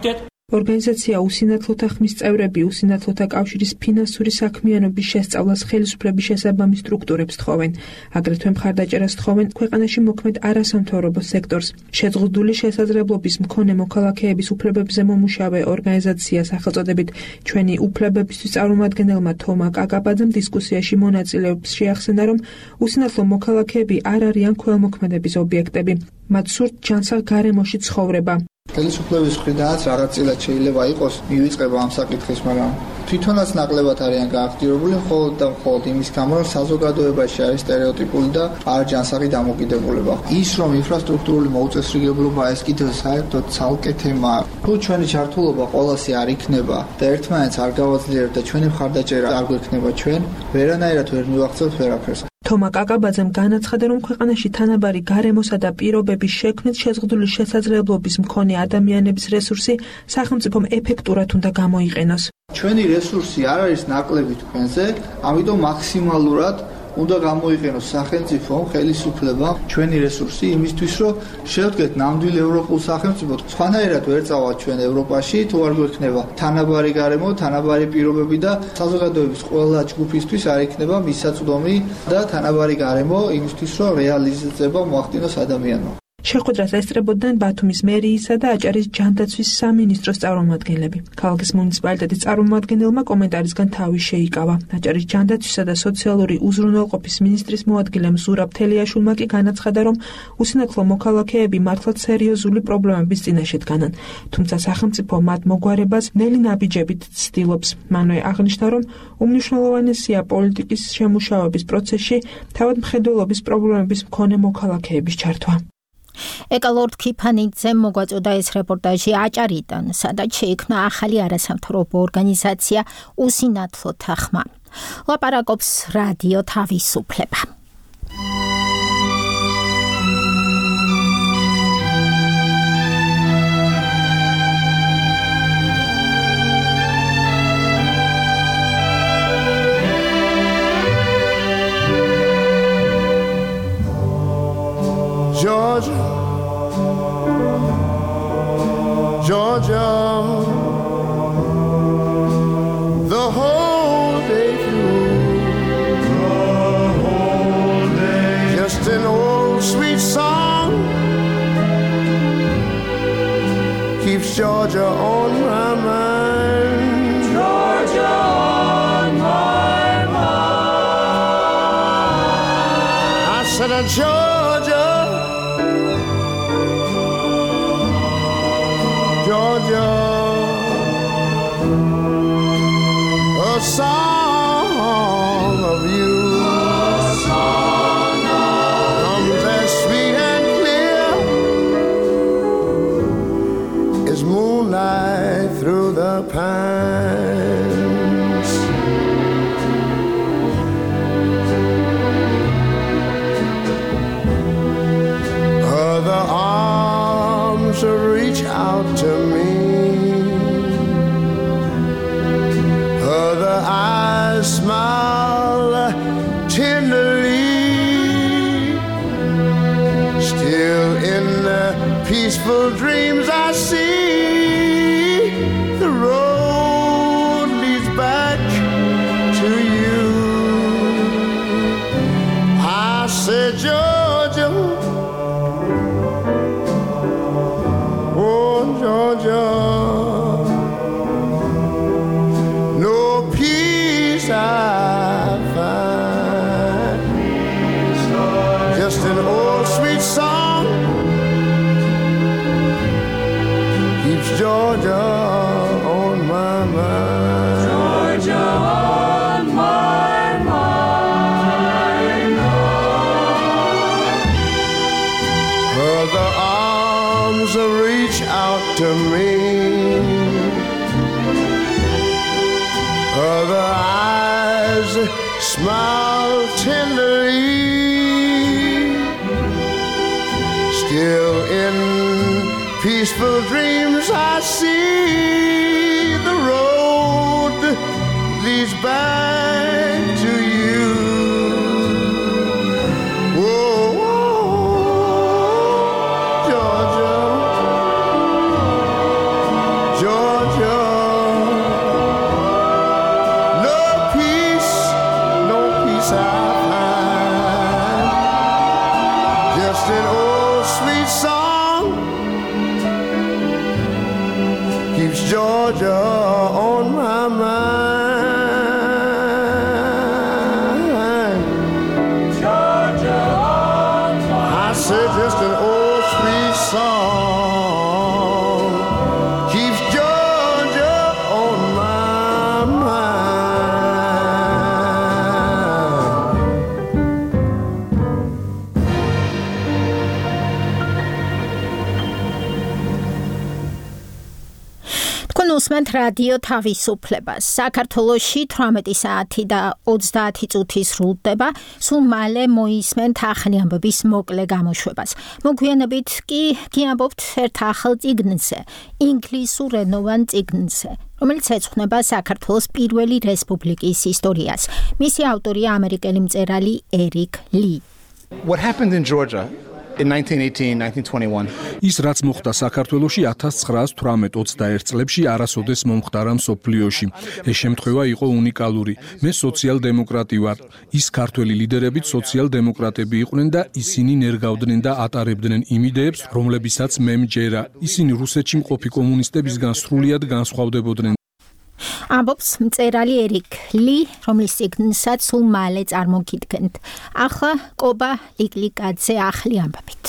Speaker 6: ორგანიზაცია უსინათლოთა ხმის წევრები უსინათლოთა კავშირის ფინანსური საქმიანობის შესწავლას ხელისუფლების შესაბამის სტრუქტურებს თხოვენ. აგრეთვე მხარდაჭერას თხოვენ ქვეყანაში მოქმედ არასამთავრობო სექტორს. შეწყვეტილი შესაძლებლობის მქონე მოქალაქეების უფლებებზე მომუშავე ორგანიზაცია სახელწოდებით ჩვენი უფლებებისთვის წარმომადგენელმა თომა კაკაბაძემ დისკუსიაში მონაწილეებს შეახსენა, რომ უსინათლო მოქალაქეები არ არიან ქველმოქმედების ობიექტები. მათ სურთ ჯანსაღ გარემოში ცხოვრება.
Speaker 3: ხელისუფლების მხრიდანაც რაღაცილად შეიძლება იყოს მივიწყება ამ საკითხის, მაგრამ თვითონაც ნაკლებად არიან გააქტიურებული მხოლოდ და მხოლოდ იმის გამო, რომ საზოგადოებაში არის სტერეოტიპული და არ ჯანსაღი დამოკიდებულება. ის რომ ინფრასტრუქტურული მოუწესრიგებლობა ეს კიდევ საერთოდ ცალკე თემაა. თუ ჩვენი ჩართულობა ყოველასი არ იქნება და ერთმანეთს არ გავაძლიერებთ და ჩვენი მხარდაჭერა არ გვექნება ჩვენ, ვერანაირად ვერ მივახცევთ ვერაფერს. თომა კაკაბაძემ განაცხადა, რომ ქვეყანაში თანაბარი გარემოსა და პირობების შექმნით შეზღუდული შესაძლებლობის მქონე ადამიანების რესურსი სახელმწიფომ ეფექტურად უნდა გამოიყენოს. ჩვენი რესურსი არ არის ნაკლები თქვენზე, ამიტომ მაქსიმალურად უნდა გამოიყენოს სახელმწიფომ, ხელისუფლებამ ჩვენი რესურსი იმისთვის, რომ შევდგეთ ნამდვილ ევროპულ სახელმწიფოდ. სხვანაირად ვერ წავალთ ჩვენ ევროპაში, თუ არ გვექნება თანაბარი გარემო, თანაბარი პირობები და საზოგადოების ყველა ჯგუფისთვის არ იქნება მისაწვდომი და თანაბარი გარემო იმისთვის, რომ რეალიზება მოახდინოს ადამიანმა. შეხვედრას ესწრებოდნენ ბათუმის მერიისა და აჭარის ჯანდაცვის სამინისტროს წარმომადგენლები. ქალაქის მუნიციპალიტეტის წარმომადგენელმა კომენტარისგან თავი შეიკავა. აჭარის ჯანდაცვისა და სოციალური უზრუნველყოფის მინისტრის მოადგილემ ზურაბ თელიაშვილმა კი განაცხადა, რომ უსინათლო მოქალაქეები მართლაც სერიოზული პრობლემების წინაშე დგანან. თუმცა სახელმწიფო მათ მოგვარებას ნელი ნაბიჯებით ცდილობს. მანვე აღნიშნა, რომ უმნიშვნელოვანესია პოლიტიკის შემუშავების პროცესში თავად მხედველობის პრობლემების მქონე მოქალაქეების ჩართვა. ეკალორდ ქიფანიძემ მოგვაწოდა ეს რეპორტაჟი აჭარიდან, სადაც შეიქმნა ახალი არასამთავრობო ორგანიზაცია უსინათლოთა ხმა. ლაპარაკობს რადიო თავისუფლება.
Speaker 4: Georgia, Georgia, the whole day through, the whole day, just an old sweet song keeps Georgia on my mind. Georgia on my mind. I said, Georgia, Georgia, a song of you, a song comes as sweet and clear as moonlight through the pines. Other arms reach out to me, other eyes smile tenderly, still in the peaceful dreams I see, the road leads back to you. I said, Georgia, Georgia, no peace I find, just an old sweet song keeps Georgia on my mind. Georgia on my mind. Other arms reach out to me, other eyes smile tenderly, still in peaceful dreams I see the road leads back to you. Whoa, whoa, Georgia, Georgia. I find just an old sweet song keeps Georgia on my mind. Georgia on my mind. I said just an old sweet song keeps Georgia on my mind.
Speaker 2: თქვენ უსმენთ რადიო თავისუფლებას. საქართველოში თვრამეტი საათი და ოცდაათი წუთი სრულდება. სულ მალე მოისმენთ ახალი ამბების მოკლე გამოშვებას. მოგვიანებით კი გიამბობთ ერთ ახალ წიგნზე, ინგლისურენოვან წიგნზე, რომელიც ეძღვნება საქართველოს პირველი რესპუბლიკის ისტორიას. მისი ავტორია ამერიკელი მწერალი ერიკ ლი.
Speaker 5: What happened in Georgia in nineteen eighteen, nineteen twenty-one?
Speaker 7: ის რაც მოხდა საქართველოში ათას ცხრაას თვრამეტ ოცდაერთ წლებში არასოდეს მომხდარა მსოფლიოში. ეს შემთხვევა იყო უნიკალური. მე სოციალ-დემოკრატი ვარ. ის ქართველი ლიდერებიც სოციალ-დემოკრატები იყვნენ და ისინი ნერგავდნენ და ატარებდნენ იმ იდეებს, რომლებისაც მე მჯერა. ისინი რუსეთში მყოფი კომუნისტებისგან სრულიად განსხვავდებოდნენ.
Speaker 2: ამბობს მწერალი ერიკ ლი, რომლის წიგნსაც სულ მალე წარმოგიდგენთ. ახლა კობა ლიკლიკაძე ახალი ამბებით.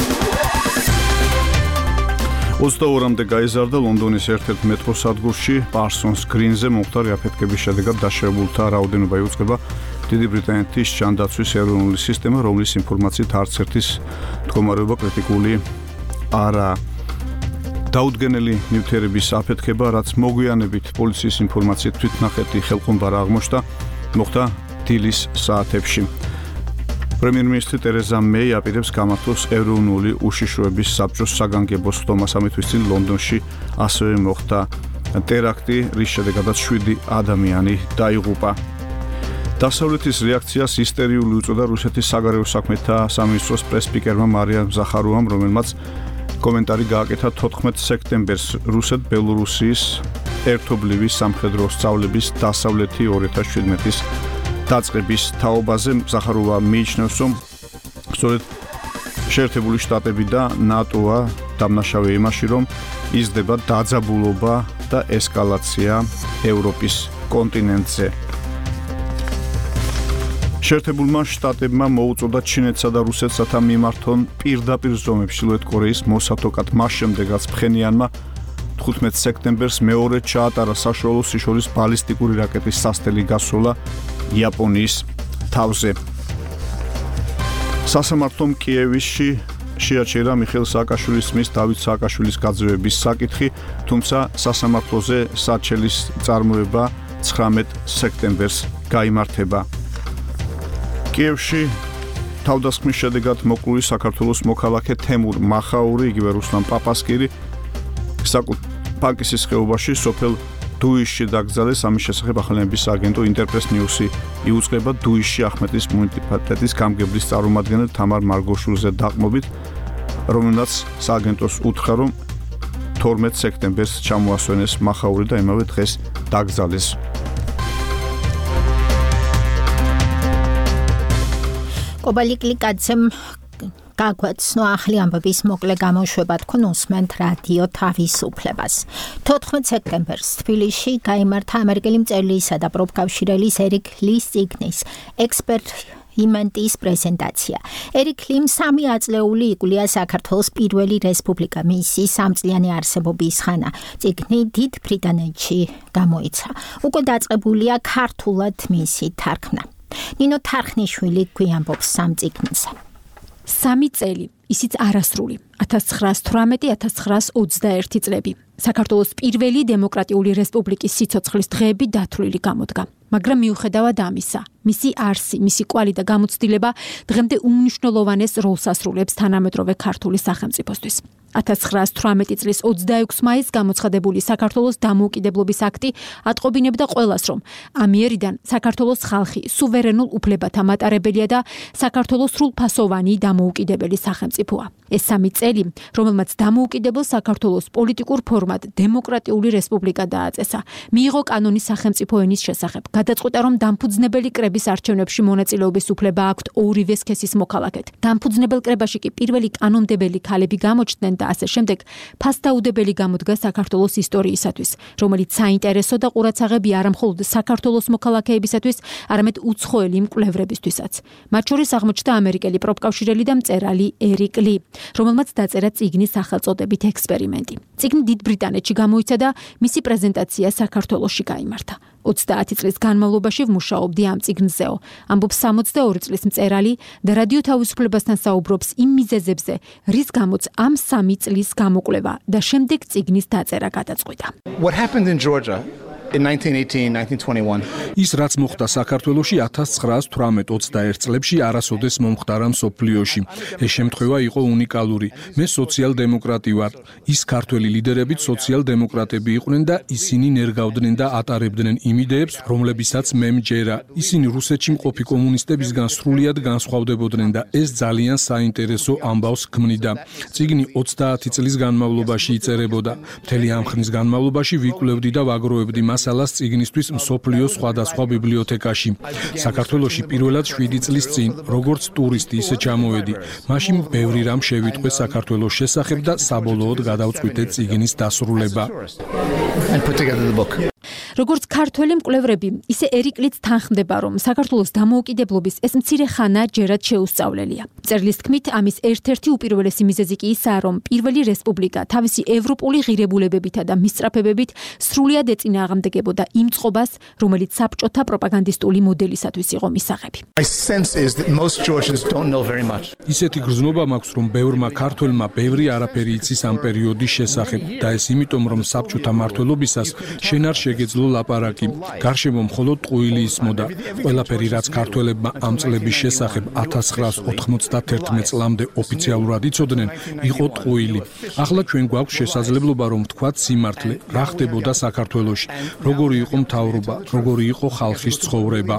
Speaker 8: ოცდაორამდე გაიზარდა ლონდონის ერთ-ერთ მეტროსადგურში პარსონს გრინზე მომხდარი აფეთქების შედეგად დაშავებულთა რაოდენობა იუწყება დიდი ბრიტანეთის ჯანდაცვის ეროვნული სისტემა, რომლის ინფორმაციით არც ერთის მდგომარეობა კრიტიკული არაა. დაუდგენელი ნივთიერების აფეთქება, რაც მოგვიანებით პოლიციის ინფორმაციით თვითნახეთი ხელყომბა აღმოჩნდა, მოხდა დილის საათებში. პრემიერ-მინისტრი ტერეზა მეი აპირებს გამართოს ეროვნული უშიშროების საბჭოს საგანგებო სხდომა სამი თვის წინ ლონდონში ასევე მოხდა ტერაქტი, რის შედეგადაც შვიდი ადამიანი დაიღუპა. დასავლეთის რეაქციას ისტერიული უწოდა რუსეთის საგარეო საქმეთა სამინისტროს პრეს-სპიკერმა მარიამ ზახაროვამ, რომელმაც კომენტარი გააკეთა თოთხმეტ სექტემბერს რუსეთ-ბელორუსიის ერთობლივი სამხედრო სწავლების დასავლეთი ორი ათას შვიდმეტის დაწყების თაობაზე. ზახაროვა მიიჩნევს, რომ სწორედ შეერთებული შტატები და ნატოა დამნაშავე იმაში, რომ იზრდება დაძაბულობა და ესკალაცია ევროპის კონტინენტზე. შეერთებულმა შტატებმა მოუწოდა ჩინეთსა და რუსეთსათა მიმართონ პირდაპირ ზომებს ჩრდილოეთ კორეის მოსათოკად მას შემდეგ, რაც ფხენიანმა თხუთმეტ სექტემბერს მეორედ ჩაატარა საშუალო სიშორის ბალისტიკური რაკეტის სასტელი გასროლა იაპონიის თავზე. სასამართლომ კიევში შეაჩერა მიხეილ სააკაშვილის ძმის დავით სააკაშვილის გაძევების საკითხი, თუმცა სასამართლოზე საჩელის წარმოება ცხრამეტ სექტემბერს გაიმართება. კიევში თავდასხმის შედეგად მოკლული საქართველოს მოქალაქე თემურ მახაური, იგივე რუსლან პაპასკირი საკუთპანკისის ხეობაში სოფელ დუიშში დაკრძალეს. ამის შესახებ ახალების აგენტო ინტერპრეს ნიუსი იუწყება დუიშში ახმეტის მუნიციპალიტეტის გამგებლის წარმომადგენელ თამარ მარგოშვილზე დაყრდნობით, რომელმაც სააგენტოს უთხრა, რომ თორმეტ სექტემბერს ჩამოასვენეს მახაური და იმავე დღეს დაკრძალეს.
Speaker 2: კობა ლიკლიკაძემ გაგვაცნო ახალი ამბების მოკლე გამოშვება. თქვენ უსმენთ რადიო თავისუფლებას. თოთხმეტ სექტემბერს თბილისში გაიმართა ამერიკელი მწერლისა და პროფკავშირელის ერიკ ლის წიგნის ექსპერიმენტის პრეზენტაცია. ერიკ ლიმ სამი აწლეული იკვლია საქართველოს პირველი რესპუბლიკა, მისი სამწლიანი არსებობის ხანა. წიგნი დიდ ბრიტანეთში გამოიცა. უკვე დაწყებულია ქართულად მისი თარგმნა. ნინო თარხნიშვილი გვიამბობს სამ წიგნზე.
Speaker 6: სამი წელი, ისიც არასრული, ათას ცხრაას თვრამეტი ათას ცხრაას ოცდაერთი წლები. საქართველოს პირველი დემოკრატიული რესპუბლიკის სიცოცხლის დღეები დათვლილი გამოდგა. მაგრამ მიუხედავად ამისა, მისი არსი, მისი კვალი და გამოცდილება დღემდე უმნიშვნელოვანეს როლს ასრულებს თანამედროვე ქართული სახელმწიფოსთვის. ათას ცხრაას თვრამეტი წლის ოცდაექვსი მაისს გამოცხადებული საქართველოს დამოუკიდებლობის აქტი ატყობინებდა ყველას, რომ ამიერიდან საქართველოს ხალხი სუვერენულ უფლებათა მატარებელია და საქართველოს სრულფასოვანი დამოუკიდებელი სახელმწიფოა. ეს სამი წელი, რომელმაც დამოუკიდებელ საქართველოს პოლიტიკურ ფორმად დემოკრატიული რესპუბლიკა დააწესა, მიიღო კანონის სახელმწიფო ენის შესახებ გადაწყვიტა, რომ დამფუძნებელი კრების არჩევნებში მონაწილეობის უფლება აქვთ ორივე სქესის მოქალაქედ. დამფუძნებელ კრებაში კი პირველი კანონმდებელი ქალები გამოჩნდნენ და ასე შემდეგ ფასდაუდებელი გამოდგა საქართველოს ისტორიისათვის, რომელიც საინტერესო და ყურაცაღები არა მხოლოდ საქართველოს მოქალაქეებისათვის, არამედ უცხოელი მკვლევრებისთვისაც. მათ შორის აღმოჩნდა ამერიკელი პროფკავშირელი და მწერალი ერიკ ლი, რომელმაც დაწერა წიგნის სახელწოდებით ექსპერიმენტი. წიგნი დიდ ბრიტანეთში გამოიცა და მისი პრეზენტაცია საქართველოში გაიმართა. ოცდაათი წლის განმავლობაში ვმუშაობდი ამ წიგნზეო, ამბობს სამოცდაორი წლის მწერალი და რადიო თავისუფლებასთან საუბრობს იმ მიზეზებზე, რის გამოც ამ სამი წლის გამოკვლევა და შემდეგ წიგნის დაწერა გადაწყვიტა.
Speaker 5: What happened in Georgia in nineteen eighteen nineteen twenty-one
Speaker 7: ის რაც მოხდა საქართველოში ათას ცხრაას თვრამეტ ოცდაერთ წლებში არასოდეს მომხდარა მსოფლიოში. ეს შემთხვევა იყო უნიკალური. მე სოციალ-დემოკრატი ვარ. ის ქართველი ლიდერებიც სოციალ-დემოკრატები იყვნენ და ისინი ნერგავდნენ და ატარებდნენ იმ იდეებს, რომლებისაც მე მჯერა. ისინი რუსეთში მყოფი კომუნისტებისგან სრულიად განსხვავდებოდნენ და ეს ძალიან საინტერესო ამბავს ქმნიდა. წიგნი ოცდაათი წლის განმავლობაში იწერებოდა. მთელი ამ ხნის განმავლობაში ვიკვლევდი და ვაგროვებდი მასალას წიგნისთვის მსოფლიოს სხვადასხვა ბიბლიოთეკაში. საქართველოში პირველად შვიდი წლის წინ, როგორც ტურისტი ისე ჩამოვედი. მაშინ ბევრი რამ შევიტყვე საქართველოს შესახებ და საბოლოოდ გადავწყვიტე წიგნის დასრულება.
Speaker 6: როგორც ქართველი მკვლევრები, ისე ერიკ ლიც თანხმდება, რომ საქართველოს დამოუკიდებლობის ეს მცირე ხანა ჯერად შეუსწავლელია. მწერლის თქმით, ამის ერთ-ერთი უპირველესი მიზეზი კი ისაა, რომ პირველი რესპუბლიკა თავისი ევროპული ღირებულებებითა და მისწრაფებებით სრულიად ეწინააღმდეგებოდა იმ წყობას, რომელიც საბჭოთა პროპაგანდისტული მოდელისათვის იყო მისაღები.
Speaker 5: My sense is that most Georgians don't know very much.
Speaker 7: ისეთი გრძნობა მაქვს, რომ ბევრმა ქართველმა ბევრი არაფერი იცის ამ პერიოდის შესახებ და ეს იმიტომ, რომ საბჭოთა მმართველობისას შენ არ შეგეძლო ლაპარაკი. გარშემო მხოლოდ ტყუილი ისმოდა. ყველაფერი, რაც ქართველებმა ამ წლების შესახებ ათას ცხრაას ოთხმოცდაათი წლამდე ოფიციალურად იცოდნენ, იყო ტყუილი. ახლა ჩვენ გვაქვს შესაძლებლობა, რომ ვთქვათ სიმართლე, რა ხდებოდა საქართველოში, როგორი იყო მთავრობა, როგორი იყო ხალხის ცხოვრება.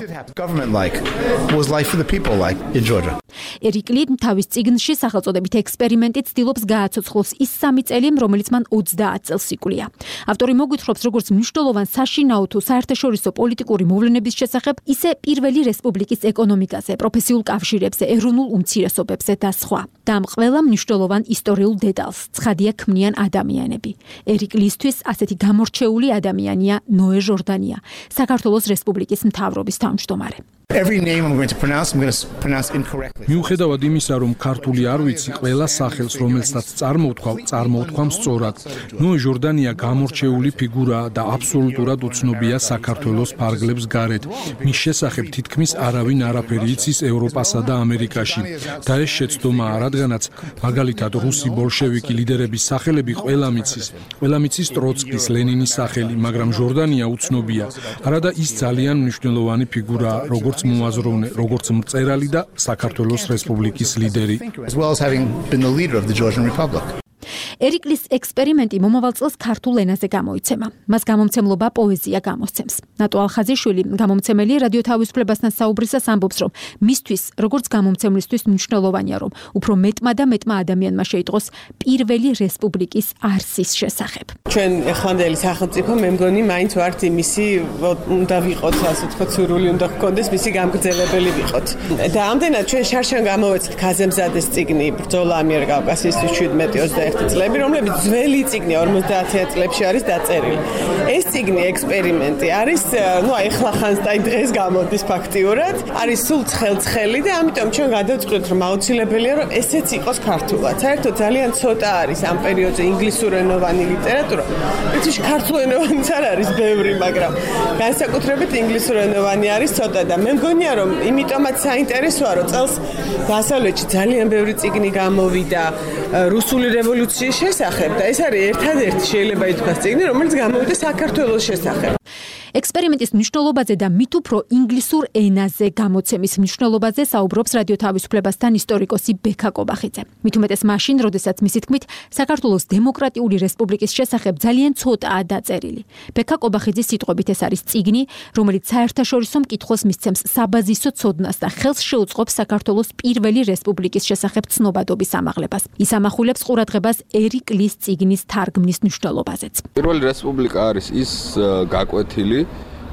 Speaker 6: ერიკ ლი თავის წიგნში სახელწოდებით ექსპერიმენტი ცდილობს გააცოცხლოს ის სამი წელი, რომელიც მან ოცდაათ წელს იკვლია. ავტორი მოგვითხრობს, როგორც მნიშვნელოვან საშინაო თუ საერთაშორისო პოლიტიკური მოვლენების შესახებ, ისე პირველი რესპუბლიკის ეკონომიკაზე, პროფესიულ კავშირებზე, ეროვნულ უმცირესობებზე და სხვა. და ამ ყველა მნიშვნელოვან ისტორიულ დეტალს ცხადია ქმნიან ადამიანები. ერიკ ლისთვის ასეთი გამორჩეული ადამიანია ნოე ჟორდანია, საქართველოს რესპუბლიკის მთავრობის თავმჯდომარე.
Speaker 5: Every name I'm going to pronounce, I'm going to pronounce incorrectly.
Speaker 7: მიუხედავად იმისა, რომ ქართული არ ვიცი, ყველა სახელს, რომელსაც წარმოვთქვავ, წარმოვთქვამ სწორად. ნოე ჟორდანია გამორჩეული ფიგურაა და აბსოლუტურად უცნობია საქართველოს ფარგლებს გარეთ. მის შესახებ თითქმის არავინ არაფერი იცის ევროპასა და ამერიკაში. და ეს შეცდომაა, რადგანაც მაგალითად რუსი ბოლშევიკი ლიდერების სახელები ყველა მიცის. ყველა მიცის ტროცკის, ლენინის სახელი, მაგრამ ჟორდანია უცნობია. არადა ის ძალიან მნიშვნელოვანი ფიგურაა, როგორც მოაზროვნე, როგორც მწერალი და საქართველოს რესპუბლიკის ლიდერი.
Speaker 5: As well as having been the leader of the Georgian Republic.
Speaker 6: ერიკ ლის ექსპერიმენტი მომავალ წელს ქართულ ენაზე გამოიცემა. მას გამომცემლობა პოეზია გამოსცემს. ნატო ალხაზიშვილი, გამომცემელი რადიო თავისუფლებასთან საუბრისას ამბობს, რომ მისთვის, როგორც გამომცემლისთვის მნიშვნელოვანია, რომ უფრო მეტმა და მეტმა ადამიანმა შეიტყოს პირველი რესპუბლიკის არსის შესახებ.
Speaker 9: ჩვენ ეხლანდელი სახელმწიფო, მე მგონი, მაინც ვართ იმისი, უნდა ვიყოთ, ასე ვთქვათ, სურვილი უნდა გქონდეს, მისი გამგრძელებელი ვიყოთ. და ამდენად ჩვენ შარშან გამოვეცეთ ქაზემზადეს წიგნი ბრძოლა ამიერკავკასიისთვის შვიდმეტი ოცდაერთი წლები, რომლებიც ძველი წიგნია ორმოცდაათი წლებში არის დაწერილი. ეს წიგნი ექსპერიმენტი არის, ну, ეხლა ხანს და დღეს გამოდის ფაქტიურად, არის სულ ცხელ-ცხელი და ამიტომ ჩვენ გადავწყვეტთ, რომ აუცილებელია, რომ ესეც იყოს ქართულად. საერთოდ ძალიან ცოტა არის ამ პერიოდზე ინგლისურენოვანი ლიტერატურა. იცი, ქართულენოვანიც არ არის ბევრი, მაგრამ განსაკუთრებით ინგლისურენოვანი არის ცოტა და მე მგონია, რომ იმიტომაც საინტერესოა, რომ წელს დასავლეთში ძალიან ბევრი წიგნი გამოვიდა რუსული რევოლუციის შესახებ და ეს არის ერთადერთი შეიძლება ითქვას წიგნი, რომელიც გამოვიდა საქართველოს შესახებ.
Speaker 6: ექსპერიმენტის მნიშვნელობაზე და მით უფრო ინგლისურ ენაზე გამოცემის მნიშვნელობაზე საუბრობს რადიო თავისუფლებასთან ისტორიკოსი ბექა კობახიძე. მით უმეტეს მაშინ, როდესაც მისი თქმით, საქართველოს დემოკრატიული რესპუბლიკის შესახებ ძალიან ცოტაა დაწერილი. ბექა კობახიძის სიტყვებით ეს არის წიგნი, რომელიც საერთაშორისო მკითხველს მისცემს საბაზისო ცოდნას და ხელს შეუწყობს საქართველოს პირველი რესპუბლიკის შესახებ ცნობადობის ამაღლებას. ის ამახვილებს ყურადღებას ერიკ ლის წიგნის თარგმნის მნიშვნელობაზეც.
Speaker 10: პირველი რესპუბლიკა არის ის გაკვეთილი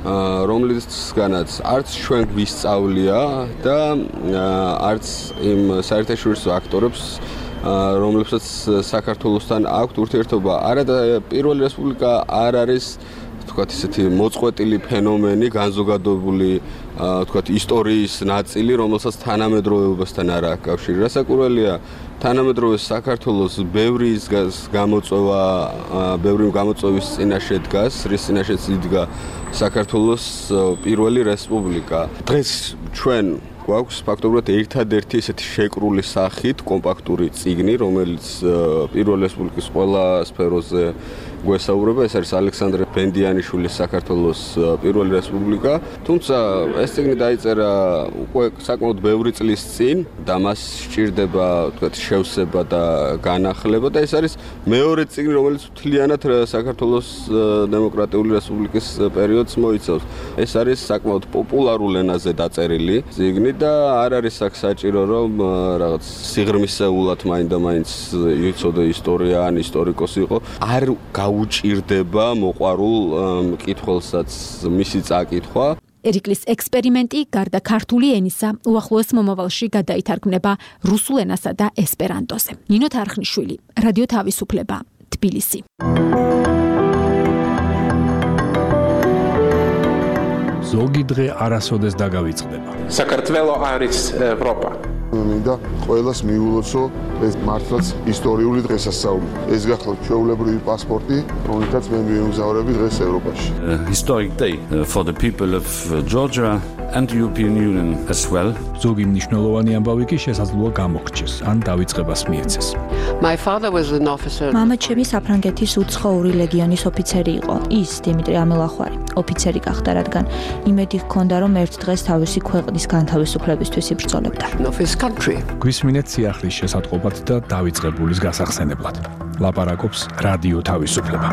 Speaker 10: რომლისგანაც არც ჩვენ გვისწავლია და არც იმ საერთაშორისო აქტორებს რომლებსაც საქართველოსთან აქვთ ურთიერთობა. არა და პირველი რესპუბლიკა არ არის თქვათ ისეთი მოწყვეტილი ფენომენი, განზოგადებული თქვათ ისტორიის ნაწილი, რომელსაც თანამედროვეობასთან არ აქვს კავშირი. რასაკვირველია, თანამედროვე საქართველოს ბევრი გამოწვევა, ბევრი გამოწვევის წინაშე დგას, რის წინაშეც იდგა საქართველოს პირველი რესპუბლიკა. დღეს ჩვენ გვაქვს ფაქტობრივად ერთადერთი ესეთი შეკრული სახით კომპაქტური წიგნი, რომელიც პირველ რესპუბლიკის ყველა სფეროზე გვესაუბრება. ეს არის ალექსანდრე ბენდიანიშვილის საქართველოს პირველი რესპუბლიკა. თუმცა ეს წიგნი დაიწერა უკვე საკმაოდ ბევრი წლის წინ და მას სჭირდება თქვათ შევსება და განახლება და ეს არის მეორე წიგნი, რომელიც მთლიანად საქართველოს დემოკრატიული რესპუბლიკის პერიოდს მოიცავს. ეს არის საკმაოდ პოპულარულ ენაზე დაწერილი წიგნი და არ არის აქ საჭირო რომ რაღაც სიღრმისეულად მაინდა-მაინც იცოდე ისტორია ან ისტორიკოსი იყო. არ გაუჭირდება მოყვარულ მკითხველსაც მისი წაკითხვა.
Speaker 11: ერიკლის ექსპერიმენტი გარდა ქართული ენისა უახლოეს მომავალში გადაითარგმნება რუსულ ენასა და ესპერანტოზე. ნინო თარხნიშვილი, რადიო თავისუფლება, თბილისი.
Speaker 7: ზოგი დღე არასოდეს დაგავიწყდება.
Speaker 5: საქართველო არის ევროპა.
Speaker 4: მინდა ყველას მიულოცო ეს მართლაც ისტორიული დღესასწაული. ეს გახლავთ ჩვეულებრივი პასპორტი, რომელთაც მე მიემგზავრები დღეს ევროპაში.
Speaker 12: Historic day for the people of Georgia and the European Union as well.
Speaker 7: ზოგი მნიშვნელოვანი ამბავი კი შესაძლოა გამოგრჩეს, ან დავიწყებას მიეცეს.
Speaker 5: My father was an officer.
Speaker 13: მამა ჩემი საფრანგეთის უცხოური ლეგიონის ოფიცერი იყო. ის დიმიტრი ამელახვარი, ოფიცერი გახდა, რადგან იმედი ჰქონდა, რომ ერთ დღეს თავისი ქვეყნის განთავისუფლებისთვის იბრძოლებდა.
Speaker 7: გვისმინეთ სიახლის შესატყობად და დავიწყებულის გასახსენებლად. ლაპარაკობს რადიო თავისუფლება.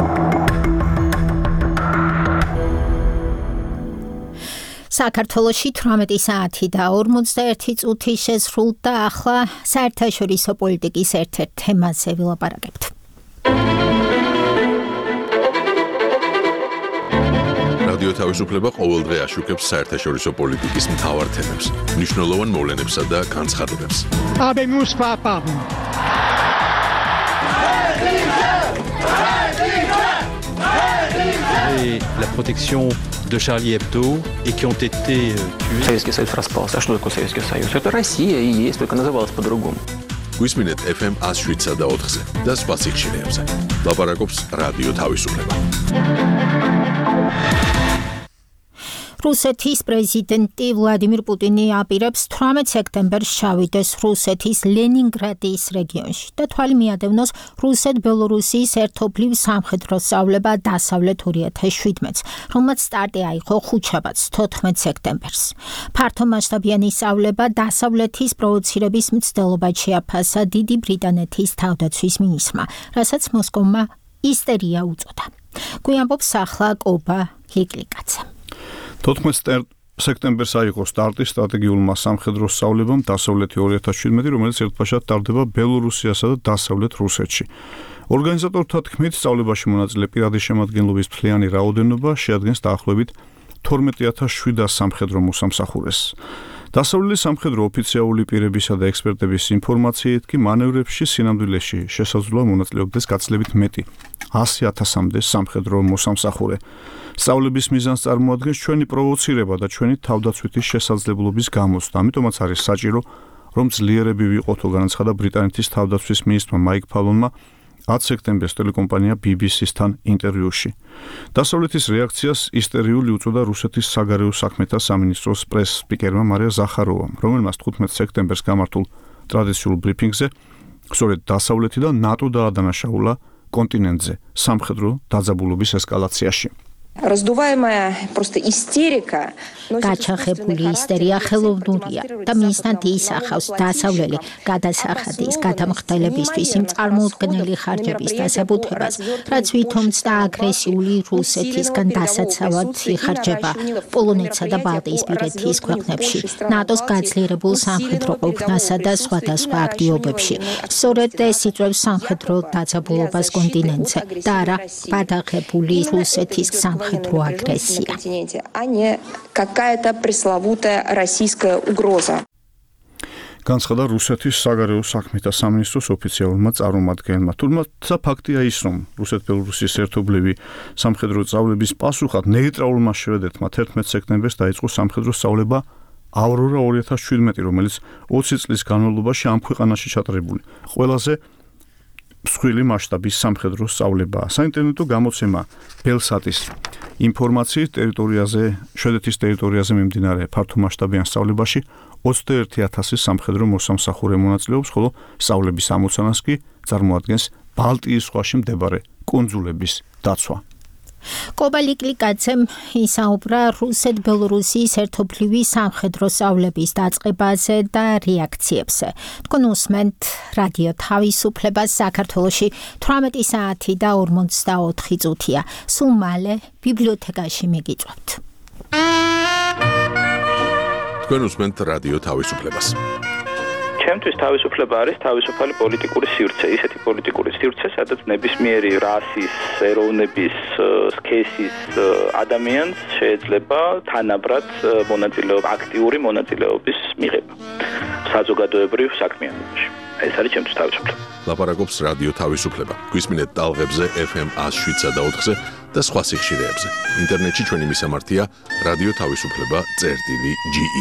Speaker 2: საქართველოში თვრამეტი საათი და ორმოცდაერთი წუთი შესრულდა, ახლა საერთაშორისო პოლიტიკის ერთ-ერთ თემაზე ვილაპარაკებთ.
Speaker 1: რადიო თავისუფლება ყოველდღე აშუქებს საერთაშორისო პოლიტიკის მთავარ თემებს, მნიშვნელოვან მოვლენებსა და განცხადებებს.
Speaker 14: Habemus papam.
Speaker 26: Et la protection de Charlie Hebdo et qui ont été tués.
Speaker 27: Советский Союз распался. А что такое Советский Союз? Это Россия и есть, только называлась по-другому.
Speaker 1: გვისმინეთ эф эм one oh seven და ოთხზე და სხვა სიხშირეებზე. ლაპარაკობს რადიო თავისუფლება.
Speaker 2: რუსეთის პრეზიდენტი ვლადიმირ პუტინი აპირებს თვრამეტ სექტემბერს ჩავიდეს რუსეთის ლენინგრადის რეგიონში და თვალი მიადევნოს რუსეთ-ბელორუსიის ერთობლივ სამხედრო სწავლება დასავლეთ ორი ათას შვიდმეტს, რომელმაც სტარტი აიღო ხუთშაბათს თოთხმეტ სექტემბერს. ფართო მასშტაბიანი სწავლება დასავლეთის პროვოცირების მცდელობად შეაფასა დიდი ბრიტანეთის თავდაცვის მინისტრმა, რასაც მოსკოვმა ისტერია უწოდა. გვიამბობს ახლა კობა ლიკლიკაძე.
Speaker 8: თოთხმეტ სექტემბერს აიღო სტარტი სტრატეგიულმა სამხედრო სწავლებამ დასავლეთი ორი ათას შვიდმეტი, რომელიც ერთბაშად ტარდება ბელორუსიასა და დასავლეთ რუსეთში. ორგანიზატორთა თქმით, სწავლებაში მონაწილე პირადი შემადგენლობის მთლიანი რაოდენობა შეადგენს დაახლოებით თორმეტ ათას შვიდას სამხედრო მოსამსახურეს. დასავლელი სამხედრო ოფიციალური პირებისა და ექსპერტების ინფორმაციით კი მანევრებში სინამდვილეში შესაძლოა მონაწილეობდეს გაცილებით მეტი ასი ათასამდე სამხედრო მოსამსახურე. სწავლების მიზანს წარმოადგენს ჩვენი პროვოცირება და ჩვენი თავდაცვითი შესაძლებლობის გამოცდა. ამიტომაც არის საჭირო, რომ ძლიერები ვიყოთო, განაცხადა ბრიტანეთის თავდაცვის მინისტრმა მაიკ ფალონმა ათ სექტემბერს ტელეკომპანია ბი ბი სის-თან ინტერვიუში. დასავლეთის რეაქციას ისტერიული უწოდა რუსეთის საგარეო საქმეთა სამინისტროს პრეს-სპიკერმა მარია ზახაროვამ, რომელმაც თხუთმეტ სექტემბერს გამართულ ტრადიციულ ბრიფინგზე სწორედ დასავლეთი და ნატო დაადანაშაულა კონტინენტზე სამხედრო დაძაბულობის ესკალაციაში.
Speaker 13: Раздуваемая просто истерика.
Speaker 2: გაჩაღებული ისტერია ხელოვნურია და მისნად ისახავს დასავლელი გადასახადის გადამხდელებისთვის იმ წარმოუდგენელი ხარჯების დასაბუთებას, რაც ვითომც და აგრესიული რუსეთისგან დასაცავად იხარჯება პოლონეთსა და ბალტიისპირეთის ქვეყნებში, ნატოს გაძლიერებულ სამხედრო ყოფნასა და სხვადასხვა აქტივობებში. სწორედ ეს იწვევს სამხედრო დაძაბულობას კონტინენტზე და არა გადაღებული რუსეთის სამხედრო სამხედრო აგრესია.
Speaker 14: а не какая-то пресловутая российская угроза.
Speaker 8: განცხადა რუსეთის საგარეო საქმეთა სამინისტროს ოფიციალურმა წარმომადგენელმა. თუმცა ფაქტია ის, რომ რუსეთ-ბელორუსის ერთობლივი სამხედრო სწავლების პასუხად ნეიტრალურმა შვედეთმა თერთმეტ სექტემბერს დაიწყო სამხედრო სწავლება ავრორა ორი ათას შვიდმეტი, რომელიც ოცი წლის განმავლობაში ამ ქვეყანაში ჩატარებული ყველაზე მსხვილი მასშტაბის სამხედრო სწავლებაა. საინტერნეტო გამოცემა ბელსატის ინფორმაციით ტერიტორიაზე, შვედეთის ტერიტორიაზე მიმდინარე ფართომასშტაბიან სწავლებაში ოცდაერთი ათასი სამხედრო მოსამსახურე მონაწილეობს, ხოლო სწავლების ამოცანას კი წარმოადგენს ბალტიის ზღვაში მდებარე კუნძულების დაცვა.
Speaker 2: კობალიკლიკაცემ ისაუბრა რუსეთ-ბელორუსიის ერთობლივი სამხედრო სწავლების დაწყებაზე და რეაქციებზე. თქვენ უსმენთ რადიო თავისუფლებას საქართველოში თვრამეტი საათი და ორმოცდაოთხი წუთია. სულ მალე ბიბლიოთეკაში მეგიწვევთ.
Speaker 1: თქვენ უსმენთ რადიო თავისუფლებას.
Speaker 27: ჩემთვის თავისუფლება არის თავისუფალი პოლიტიკური სივრცე, ისეთი პოლიტიკური სივრცე, სადაც ნებისმიერი რასის, ეროვნების, სქესის ადამიანს შეიძლება თანაბრად მონაწილეობა, აქტიური მონაწილეობის მიღება საზოგადოებრივ საქმიანობაში. ეს არის ჩემთვის თავისუფლება.
Speaker 1: ლაპარაკობს რადიო თავისუფლება. გვისმინეთ ტალღებზე ეფ ემ ათს შვიდსა და ოთხზე და სხვა სიხშირეებზე. ინტერნეტში ჩვენი მისამართია რადიო თავისუფლება წერტილი ჯი ი.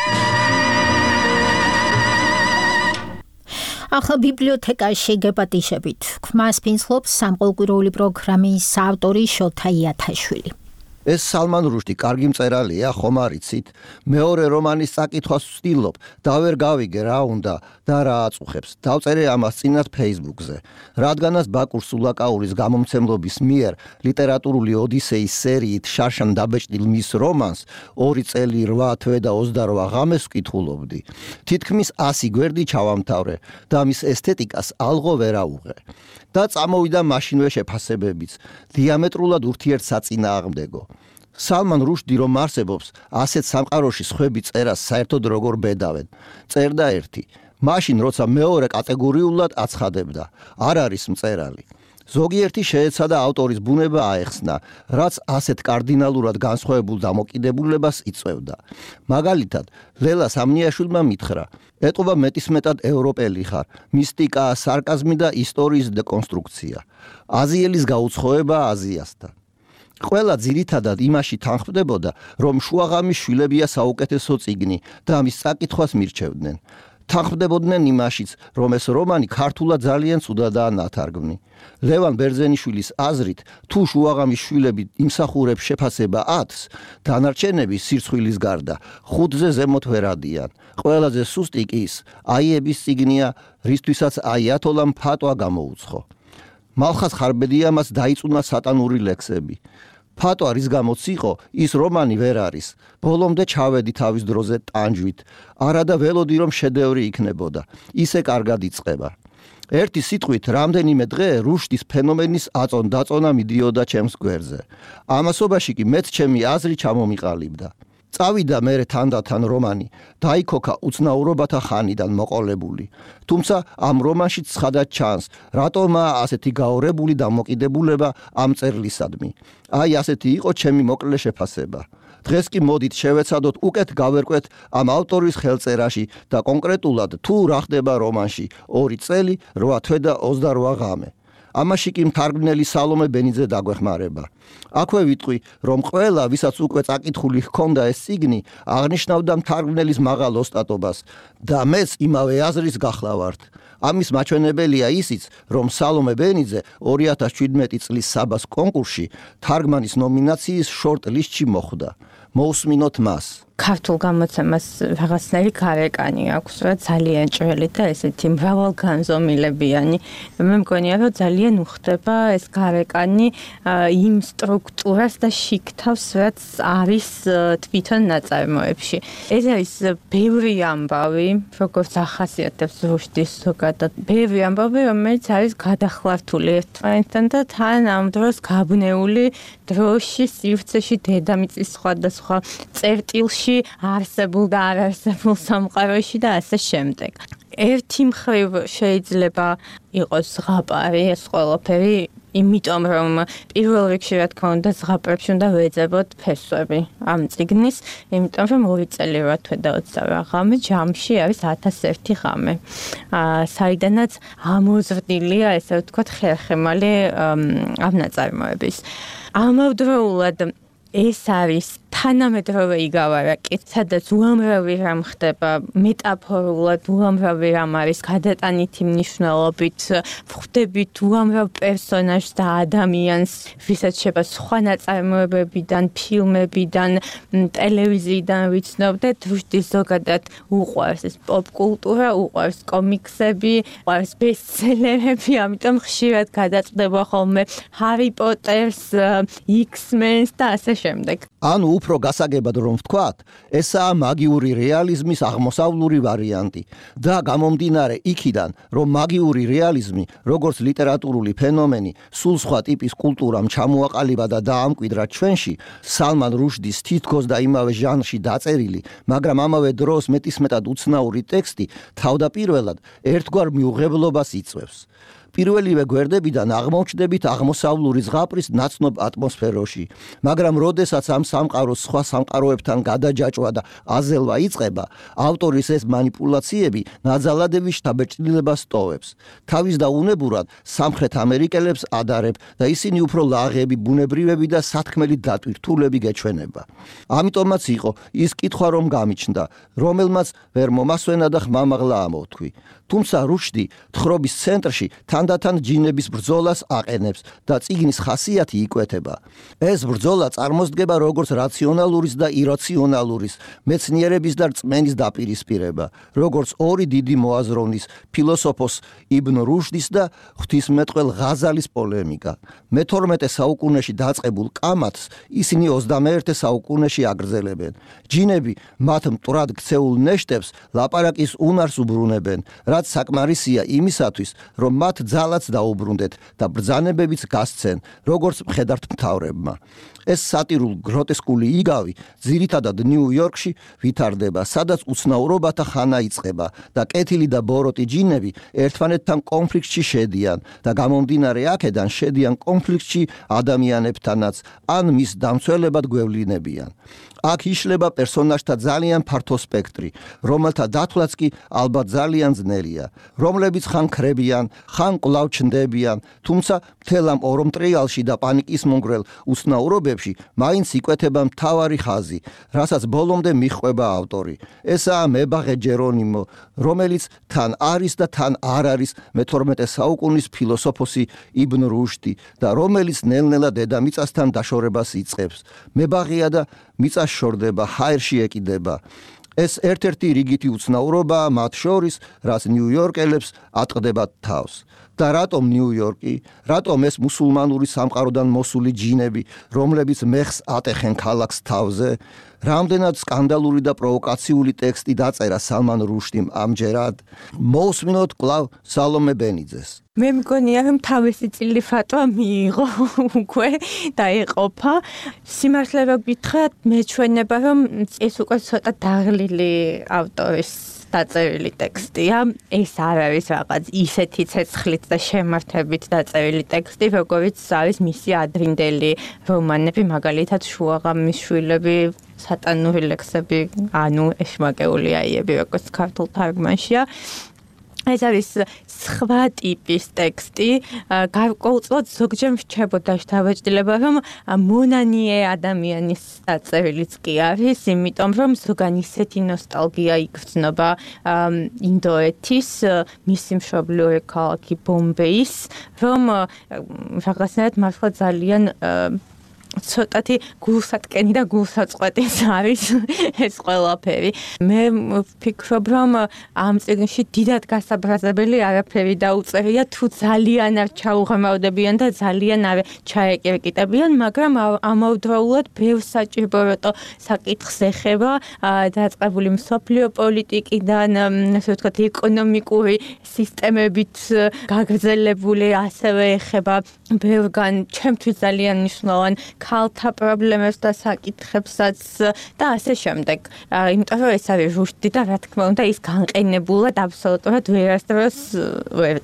Speaker 2: ახლა ბიბლიოთეკაში გეპატიშებით. ქმას ფინსლობს სამყოლკვირეული პროგრამის ავტორი შოთა იათაშვილი.
Speaker 15: ეს სალმან რუშდი კარგი მწერალია, ხომ არიცით? მეორე რომანის წაკითხვას ვცდილობ და ვერ გავიგე რა უნდა და რა აწუხებს. დავწერე ამას წინათ Facebook-ზე. რადგანაც ბაკურ სულაკაურის გამომცემლობის მიერ ლიტერატურული ოდისეის სერიით შარშან დაბეჭდილ მის რომანს ორი წელი რვა თვე და ოცდარვა ღამეს ვკითხულობდი. თითქმის ასი გვერდი ჩავამთავრე და მის ესთეტიკას ალღო ვერ აუღე. და წამოვიდა მაშინვე შეფასებებიც, დიამეტრულად ურთიერთსაწინააღმდეგო. სალმან რუშდი რომ არსებობს, ასეთ სამყაროში სხვები წერას საერთოდ როგორ ბედავენ. წერდა ერთი, მაშინ როცა მეორე კატეგორიულად აცხადებდა, არ არის მწერალი. ზოგიერთი შეეცადა ავტორის ბუნება აეხსნა, რაც ასეთ კარდინალურად განსხვავებულ დამოკიდებულებას იწვევდა. მაგალითად, ლელა სამნიაშვილმა მითხრა, ეტყობა მეტისმეტად ევროპელი ხარ, მისტიკა, სარკაზმი და ისტორიის დეკონსტრუქცია. აზიელის გაუცხოება აზიასთან. ყველა ძირითადად იმაში თანხმდებოდა, რომ შუაღამის შვილებია საუკეთესო წიგნი და ამის წაკითხვას მირჩევდნენ. თანხმდებოდნენ იმაშიც, რომ ეს რომანი ქართულად ძალიან ცუდადაა ნათარგმნი. ლევან ბერძენიშვილის აზრით, თუ შუაღამის შვილები იმსახურებს შეფასება ათს, დანარჩენები სირცხვილის გარდა ხუთზე ზემოთ ვერ ადიან. ყველაზე სუსტი კი ის აიების წიგნია, რისთვისაც აიათოლამ ფატვა გამოუცხო. მალხას ხარბედიამას დაიწუნა სატანური ლექსები. ფატვა რის გამოც იყო, ის რომანი ვერ არის. ბოლომდე ჩავედი თავის დროზე ტანჯვით. არადა ველოდი რომ შედევრი იქნებოდა. ისე კარგად იწყება. ერთი სიტყვით, რამდენიმე დღე რუშდის ფენომენის აწონ-დაწონა მიდიოდა ჩემს გვერდზე. ამასობაში კი მეც ჩემი აზრი ჩამომიყალიბდა. წავიდა მერე თანდათან რომანი, დაიქოქა უცნაურობათა ხანიდან მოყოლებული. თუმცა ამ რომანში ცხადად ჩანს, რატომაა ასეთი გაორებული დამოკიდებულება ამ წერლისადმი. აი ასეთი იყო ჩემი მოკლე შეფასება. დღეს კი მოდით შევეცადოთ უკეთ გავერკვეთ ამ ავტორის ხელწერაში და კონკრეტულად თუ რა ხდება რომანში ორი წელი, რვა თვე და ოცდარვა ღამე. ამაში კი მთარგმნელი სალომე ბენიძე დაგვეხმარება. აქვე ვიტყვი, რომ ყველა, ვისაც უკვე წაკითხული ჰქონდა ეს წიგნი, აღნიშნავდა მთარგმნელის მაღალ ოსტატობას და მეც იმავე აზრის გახლა ვართ. ამის მაჩვენებელია ისიც, რომ სალომე ბენიძე ორი ათას შვიდმეტი წლის საბას კონკურსში თარგმანის ნომინაციის შორტ-ლისტში მოხვდა. მოусმინოთ მას.
Speaker 16: ქართულ გამოცემას რაღაცნაირი გარეკანი აქვს, რა ძალიან ჭრელი და ესეთი მრავალგანზომილებიანი. მე მგონია, რომ ძალიან უხდება ეს გარეკანი იმ სტრუქტურას და შიგთავს, რაც არის თვითონ ნაწარმოებში. ეს არის ბევრი ამბავი, როგორც ახასიათებს რუშდის ზოგადად. ბევრი ამბავი, რომელიც არის გადახლართული ერთმანეთთან და თან ამ დროს გაბნეული დროში, სივრცეში, დედამიწის სხვადასხვა წერტილში არსებულ და არ არსებულ სამყაროში და ასე შემდეგ. ერთი მხრივ შეიძლება იყოს ზღაპარი ეს ყველაფერი იმიტომ რომ პირველ რიგში რა თქმა უნდა ზღაპრებში უნდა ვეძებოთ ფესვები ამ წიგნის, იმიტომ რომ ორი წელი რა თქმა უნდა ღამე ჯამში არის ათას ერთი ღამე. აა საიდანაც ამოზრდილია ესე ვთქვათ ხერხემალი ამ ნაწარმოების. ამავდროულად ეს არის თანამედროვე იგავარაკი, სადაც უამრავი რამ ხდება მეტაფორულად, უამრავი რამ არის გადატანითი მნიშვნელობით, ვხვდებით უამრავ პერსონაჟს და ადამიანს, ვისაც შეება სხვა ნაწარმოებებიდან, ფილმებიდან, ტელევიზიიდან ვიცნობდეთ, რუსეთის ზოგადად უყვარს ეს პოპ-კულტურა, უყვარს კომიქსები, უყვარს ბესტსელერები, ამიტომ ხშირად გადაწყდება ხოლმე ჰარი პოტერს, იქსმენს და ასე შემდეგ.
Speaker 15: ანუ უფრო გასაგებად რომ ვთქვათ, ესაა მაგიური რეალიზმის აღმოსავლური ვარიანტი და გამომდინარე იქიდან, რომ მაგიური რეალიზმი, როგორც ლიტერატურული ფენომენი, სულ სხვა ტიპის კულტურამ ჩამოაყალიბა და დაამკვიდრა ჩვენში, სალმან რუშდის თითქოს და იმავე ჟანრში დაწერილი, მაგრამ ამავე დროს მეტისმეტად უცნაური ტექსტი თავდაპირველად ერთგვარ მიუღებლობას იწვევს. პირველივე გვერდებიდან აღმოჩნდებით აღმოსავლური ზღაპრის ნაცნობ ატმოსფეროში, მაგრამ როდესაც ამ სამყაროს სხვა სამყაროებთან გადაჯაჭვა და აზელვა იწყება, ავტორის ეს манипуляციები ნაძალადების შთაბეჭდილებას ტოვებს. თავის და უნებურად სამხრეთ ამერიკელებს ადარებ და ისინი უფრო ლაღები, ბუნებრივები და სათქმელი დატვირთულები გეჩვენება. ამიტომაც იყო ის კითხვა რომ გამიჩნდა, რომელმაც ვერ მომასვენა და ხმამაღლა ამოვთქვი. თუმცა რუშდი თხრობის ცენტრში თანდათან ჯინების ბრძოლას აყენებს და წიგნის ხასიათი იკვეთება. ეს ბრძოლა წარმოსდგება როგორც რაციონალურის და ირაციონალურის, მეცნიერების და რწმენის დაპირისპირება, როგორც ორი დიდი მოაზროვნის, ფილოსოფოს იბნ რუშდის და ღვთისმეტყველ ღაზალის პოლემიკა. მეთორმეტე საუკუნეში დაწყებულ კამათს ისინი ოცდამეერთე საუკუნეში აგრძელებენ. ჯინები მათ მტრად ქცეულ ნეშტებს ლაპარაკის უნარს უბრუნებენ, რაც საკმარისია იმისათვის, რომ მათ ძალაც დაუბრუნდეთ და ბრძანებებიც გასცენ, როგორც მხედართ მთავრებმა. ეს სატირულ გროტესკული იგავი ძირითადად ნიუ-იორკში ვითარდება, სადაც უცნაურობათა ხანა იწყება და კეთილი და ბოროტი ჯინები ერთმანეთთან კონფლიქტში შედიან და გამომდინარე აქედან შედიან კონფლიქტში ადამიანებთანაც, ან მის დამცველებად გვევლინებიან. აქ იშლება პერსონაჟთა ძალიან ფართო სპექტრი, რომელთა დათვლაც კი ალბათ ძალიან ძნელია, რომლებიც ხან ქრებიან, ხან კვლავ ჩნდებიან, თუმცა მთელ ამ ორმტრიალში და პანიკის მომგვრელ უცნაურობებში მაინც იკვეთება მთავარი ხაზი, რასაც ბოლომდე მიჰყვება ავტორი. ესაა მებაღე ჯერონიმო, რომელიც თან არის და თან არ არის მეთორმეტე საუკუნის ფილოსოფოსი იბნ რუშდი და რომელიც ნელ-ნელა დედამიწასთან დაშორებას იწყებს. მებაღეა და მიწას შორდება, ჰაერში ეკიდება. ეს ერთ-ერთი რიგითი უცნაურობაა მათ შორის, რაც ნიუ-იორკელებს ატყდებათ თავს. და რატომ ნიუ-იორკი? რატომ ეს მუსულმანური სამყაროდან მოსული ჯინები, რომლებიც მეხს ატეხენ ქალაქს თავზე? რამდენად სკანდალური და პროვოკაციული ტექსტი დაწერა სალმან რუშდიმ ამჯერად? მოусმინოთ კვლავ სალომე ბენიძეს.
Speaker 16: მე მგონია რომ თავისი წილი ფატვა მიიღო უკვე და ეყოფა. სიმართლე რომ გითხრათ, მეჩვენება რომ ეს უკვე ცოტა დაღლილი ავტორის დაწერილი ტექსტია. ეს არ არის რაღაც ისეთი ცეცხლით და შემართებით დაწერილი ტექსტი, როგორც არის მისი ადრინდელი რომანები, მაგალითად შუაღამის შვილები, სატანური ლექსები, ანუ ეშმაკეული აიები, როგორც ქართულ თარგმანშია. ეს არის სხვა ტიპის ტექსტი, გარკვეულწილად ზოგჯერ რჩებოდა შთაბეჭდილება, რომ მონანიე ადამიანის დაწერილიც კი არის, იმიტომ რომ ზოგან ისეთი ნოსტალგია იგრძნობა ინდოეთის, მისი მშობლიური ქალაქი ბომბეის, რომ რაღაცნაირად მართლა ძალიან ცოტათი გულსატკენი და გულსაწყვეტის არის ეს ყველაფერი. მე ვფიქრობ, რომ ამ წიგნში დიდად გასაბრაზებელი არაფერი დაუწერია, თუ ძალიან არ ჩაუღრმავდებიან და ძალიან არ ჩაეკირკიტებიან, მაგრამ ამავდროულად ბევრ საჭიროებო საკითხს ეხება, დაწყებული მსოფლიო პოლიტიკიდან, ასე ვთქვათ, ეკონომიკური სისტემებით გაგრძელებული, ასევე ეხება ბევრგან ჩემთვის ძალიან მნიშვნელოვან ქალთა პრობლემებს და საკითხებსაც და ასე შემდეგ. იმიტომ რომ ეს არის რუშდი და რა თქმა უნდა ის განყენებულად აბსოლუტურად ვერასდროს ვერ წერს.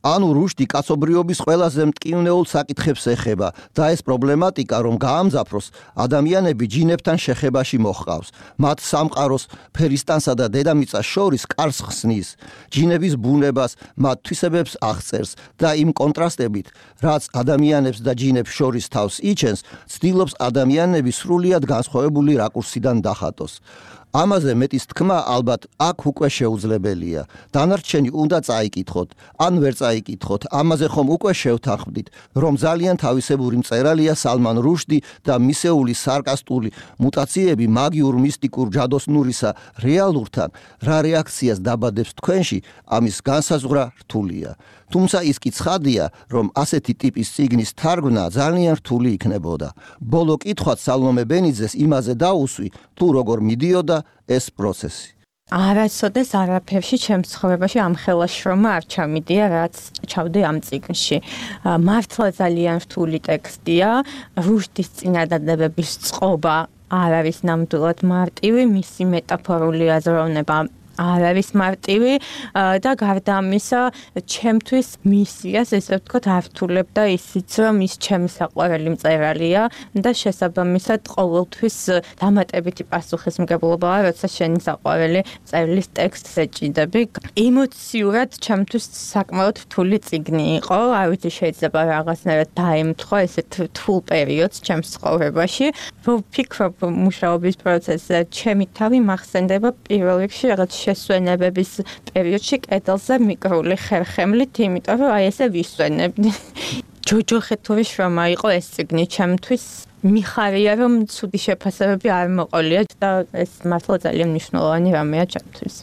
Speaker 15: ანუ რუშდი კაცობრიობის ყველაზე მტკივნეულ საკითხებს ეხება და ეს პრობლემატიკა რომ გაამძაფროს, ადამიანები ჯინებთან შეხებაში მოჰყავს. მათ სამყაროს ფერისტანსა და დედამიწას შორის კარს ხსნის, ჯინების ბუნებას, მათ თვისებებს აღწერს და იმ კონტრასტებით, რაც ადამიანებს და ჯინებს შორის თავს იჩენს, ცდილობს ადამიანები სრულიად განსხვავებული რაკურსიდან დახატოს. ამაზე მეტის თქმა ალბათ აქ უკვე შეუძლებელია. დანარჩენი უნდა წაიკითხოთ, ან ვერ წაიკითხოთ. ამაზე ხომ უკვე შევთანხმდით, რომ ძალიან თავისებური მწერალია სალმან რუშდი და მისეული სარკასტული მუტაციები მაგიურ მისტიკურ ჯადოსნურისა რეალურთან რა რეაქციას დაბადებს თქვენში, ამის განსაზღვრა რთულია. თუმცა ის კი ცხადია, რომ ასეთი ტიპის წიგნის თარგმნა ძალიან რთული იქნებოდა. ბოლო კითხვაც სალომე ბენიძეს იმაზე დაუსვი, თუ როგორ მიდიოდა ეს პროცესი.
Speaker 16: არასოდეს არაფერში ჩემს ცხოვრებაში ამ ხელა შრომა არ ჩამიდია, რაც ჩავდი ამ წიგნში. მართლა ძალიან რთული ტექსტია, რუშდის წინადადებების წყობა არ არის ნამდვილად მარტივი, მისი მეტაფორული აზროვნება არ არის მარტივი და გარდა ამისა, ჩემთვის მისიას ესე ვთქვათ ართულებდა ისიც, რომ ის ჩემი საყვარელი მწერალია და შესაბამისად ყოველთვის დამატებითი პასუხისმგებლობაა, როცა შენი საყვარელი მწერლის ტექსტს ეჭიდები. ემოციურად ჩემთვის საკმაოდ რთული წიგნი იყო, არ ვიცი შეიძლება რაღაცნაირად დაემთხვა ესეთ რთულ პერიოდს ჩემს ცხოვრებაში. ვფიქრობ მუშაობის პროცესზე, ჩემი თავი მახსენდება პირველ რიგში რაღაც შესვენებების პერიოდში კედელზე მიკრული ხერხემლით, იმიტომ რომ აი ესე ვისვენებდი. ჯოჯოხეთური შრომა იყო ეს წიგნი ჩემთვის. მიხარია რომ ცუდი შეფასებები არ მოყოლია და ეს მართლა ძალიან მნიშვნელოვანი რამეა ჩემთვის.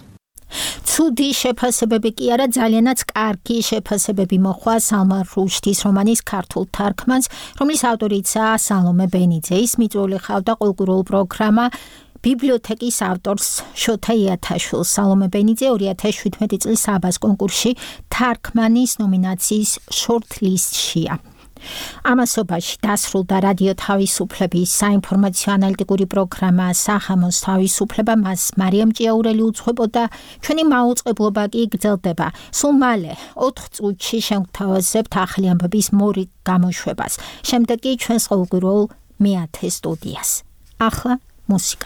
Speaker 2: ცუდი შეფასებები კი არა, ძალიანაც კარგი შეფასებები მოხდა სალმან რუშდის რომანის ქართულ თარგმანს, რომლის ავტორიცაა სალომე ბენიძე. ის მიწვეული ხავდა ყოლგურულ პროგრამა ბიბლიოთეკის ავტორს შოთა იათაშვილს. სალომე ბენიძე ორი ათას შვიდმეტი წლის აბას კონკურსში თარგმანის ნომინაციის შორტ-ლისტშია. ამასობაში დასრულდა რადიო თავისუფლების საინფორმაციო ანალიტიკური პროგრამა სახამოს თავისუფლება, მას მარიამ ჭიაურელი უძღვებოდა, ჩვენი მაუწყებლობა კი გრძელდება. სულ მალე ოთხ წუთში შევთავაზებთ ახალი ამბების მორიგ გამოშვებას. შემდეგ კი ჩვენს ყოველგვარულ მეათე სტუდიას. ახლა მუსიკა.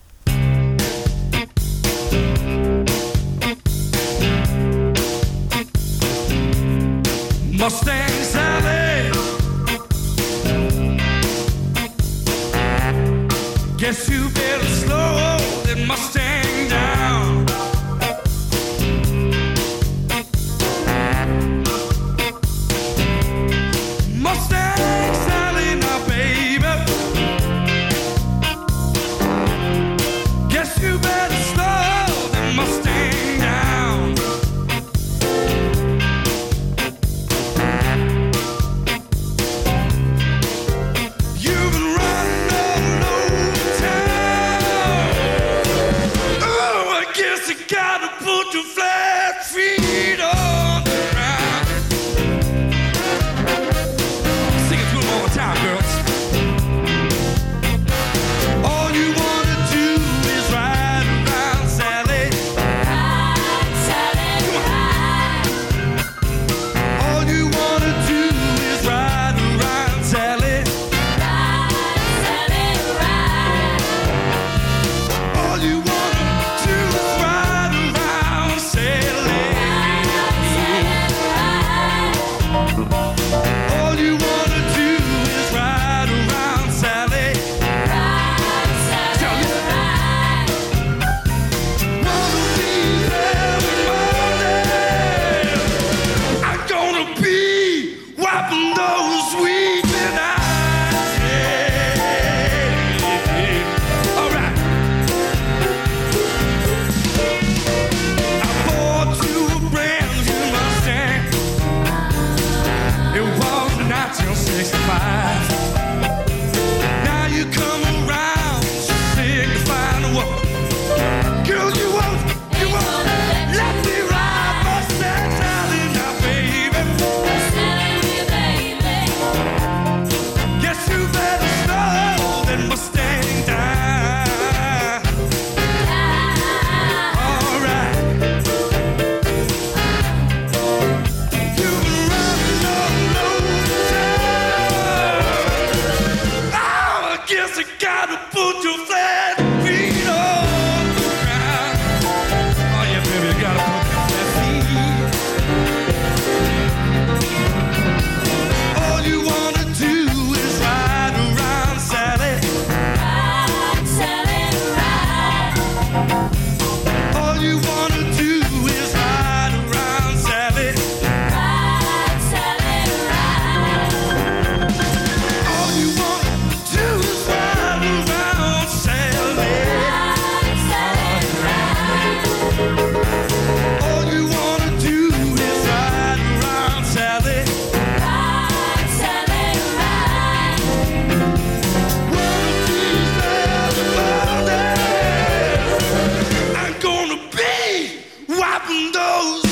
Speaker 17: Mustang Sally, guess you better slow that Mustang down. Mustang Sally, now baby, guess you better slow that Mustang down. You've been running all over town. Oh, I guess you gotta put your flat feet on the ground. Sing it to 'em all the time, girls. All you wanna do is ride around, Sally. Ride, Sally, ride. All you wanna do is ride around, Sally. Ride, Sally, ride. All you wanna do is ride around, Sally. open doors.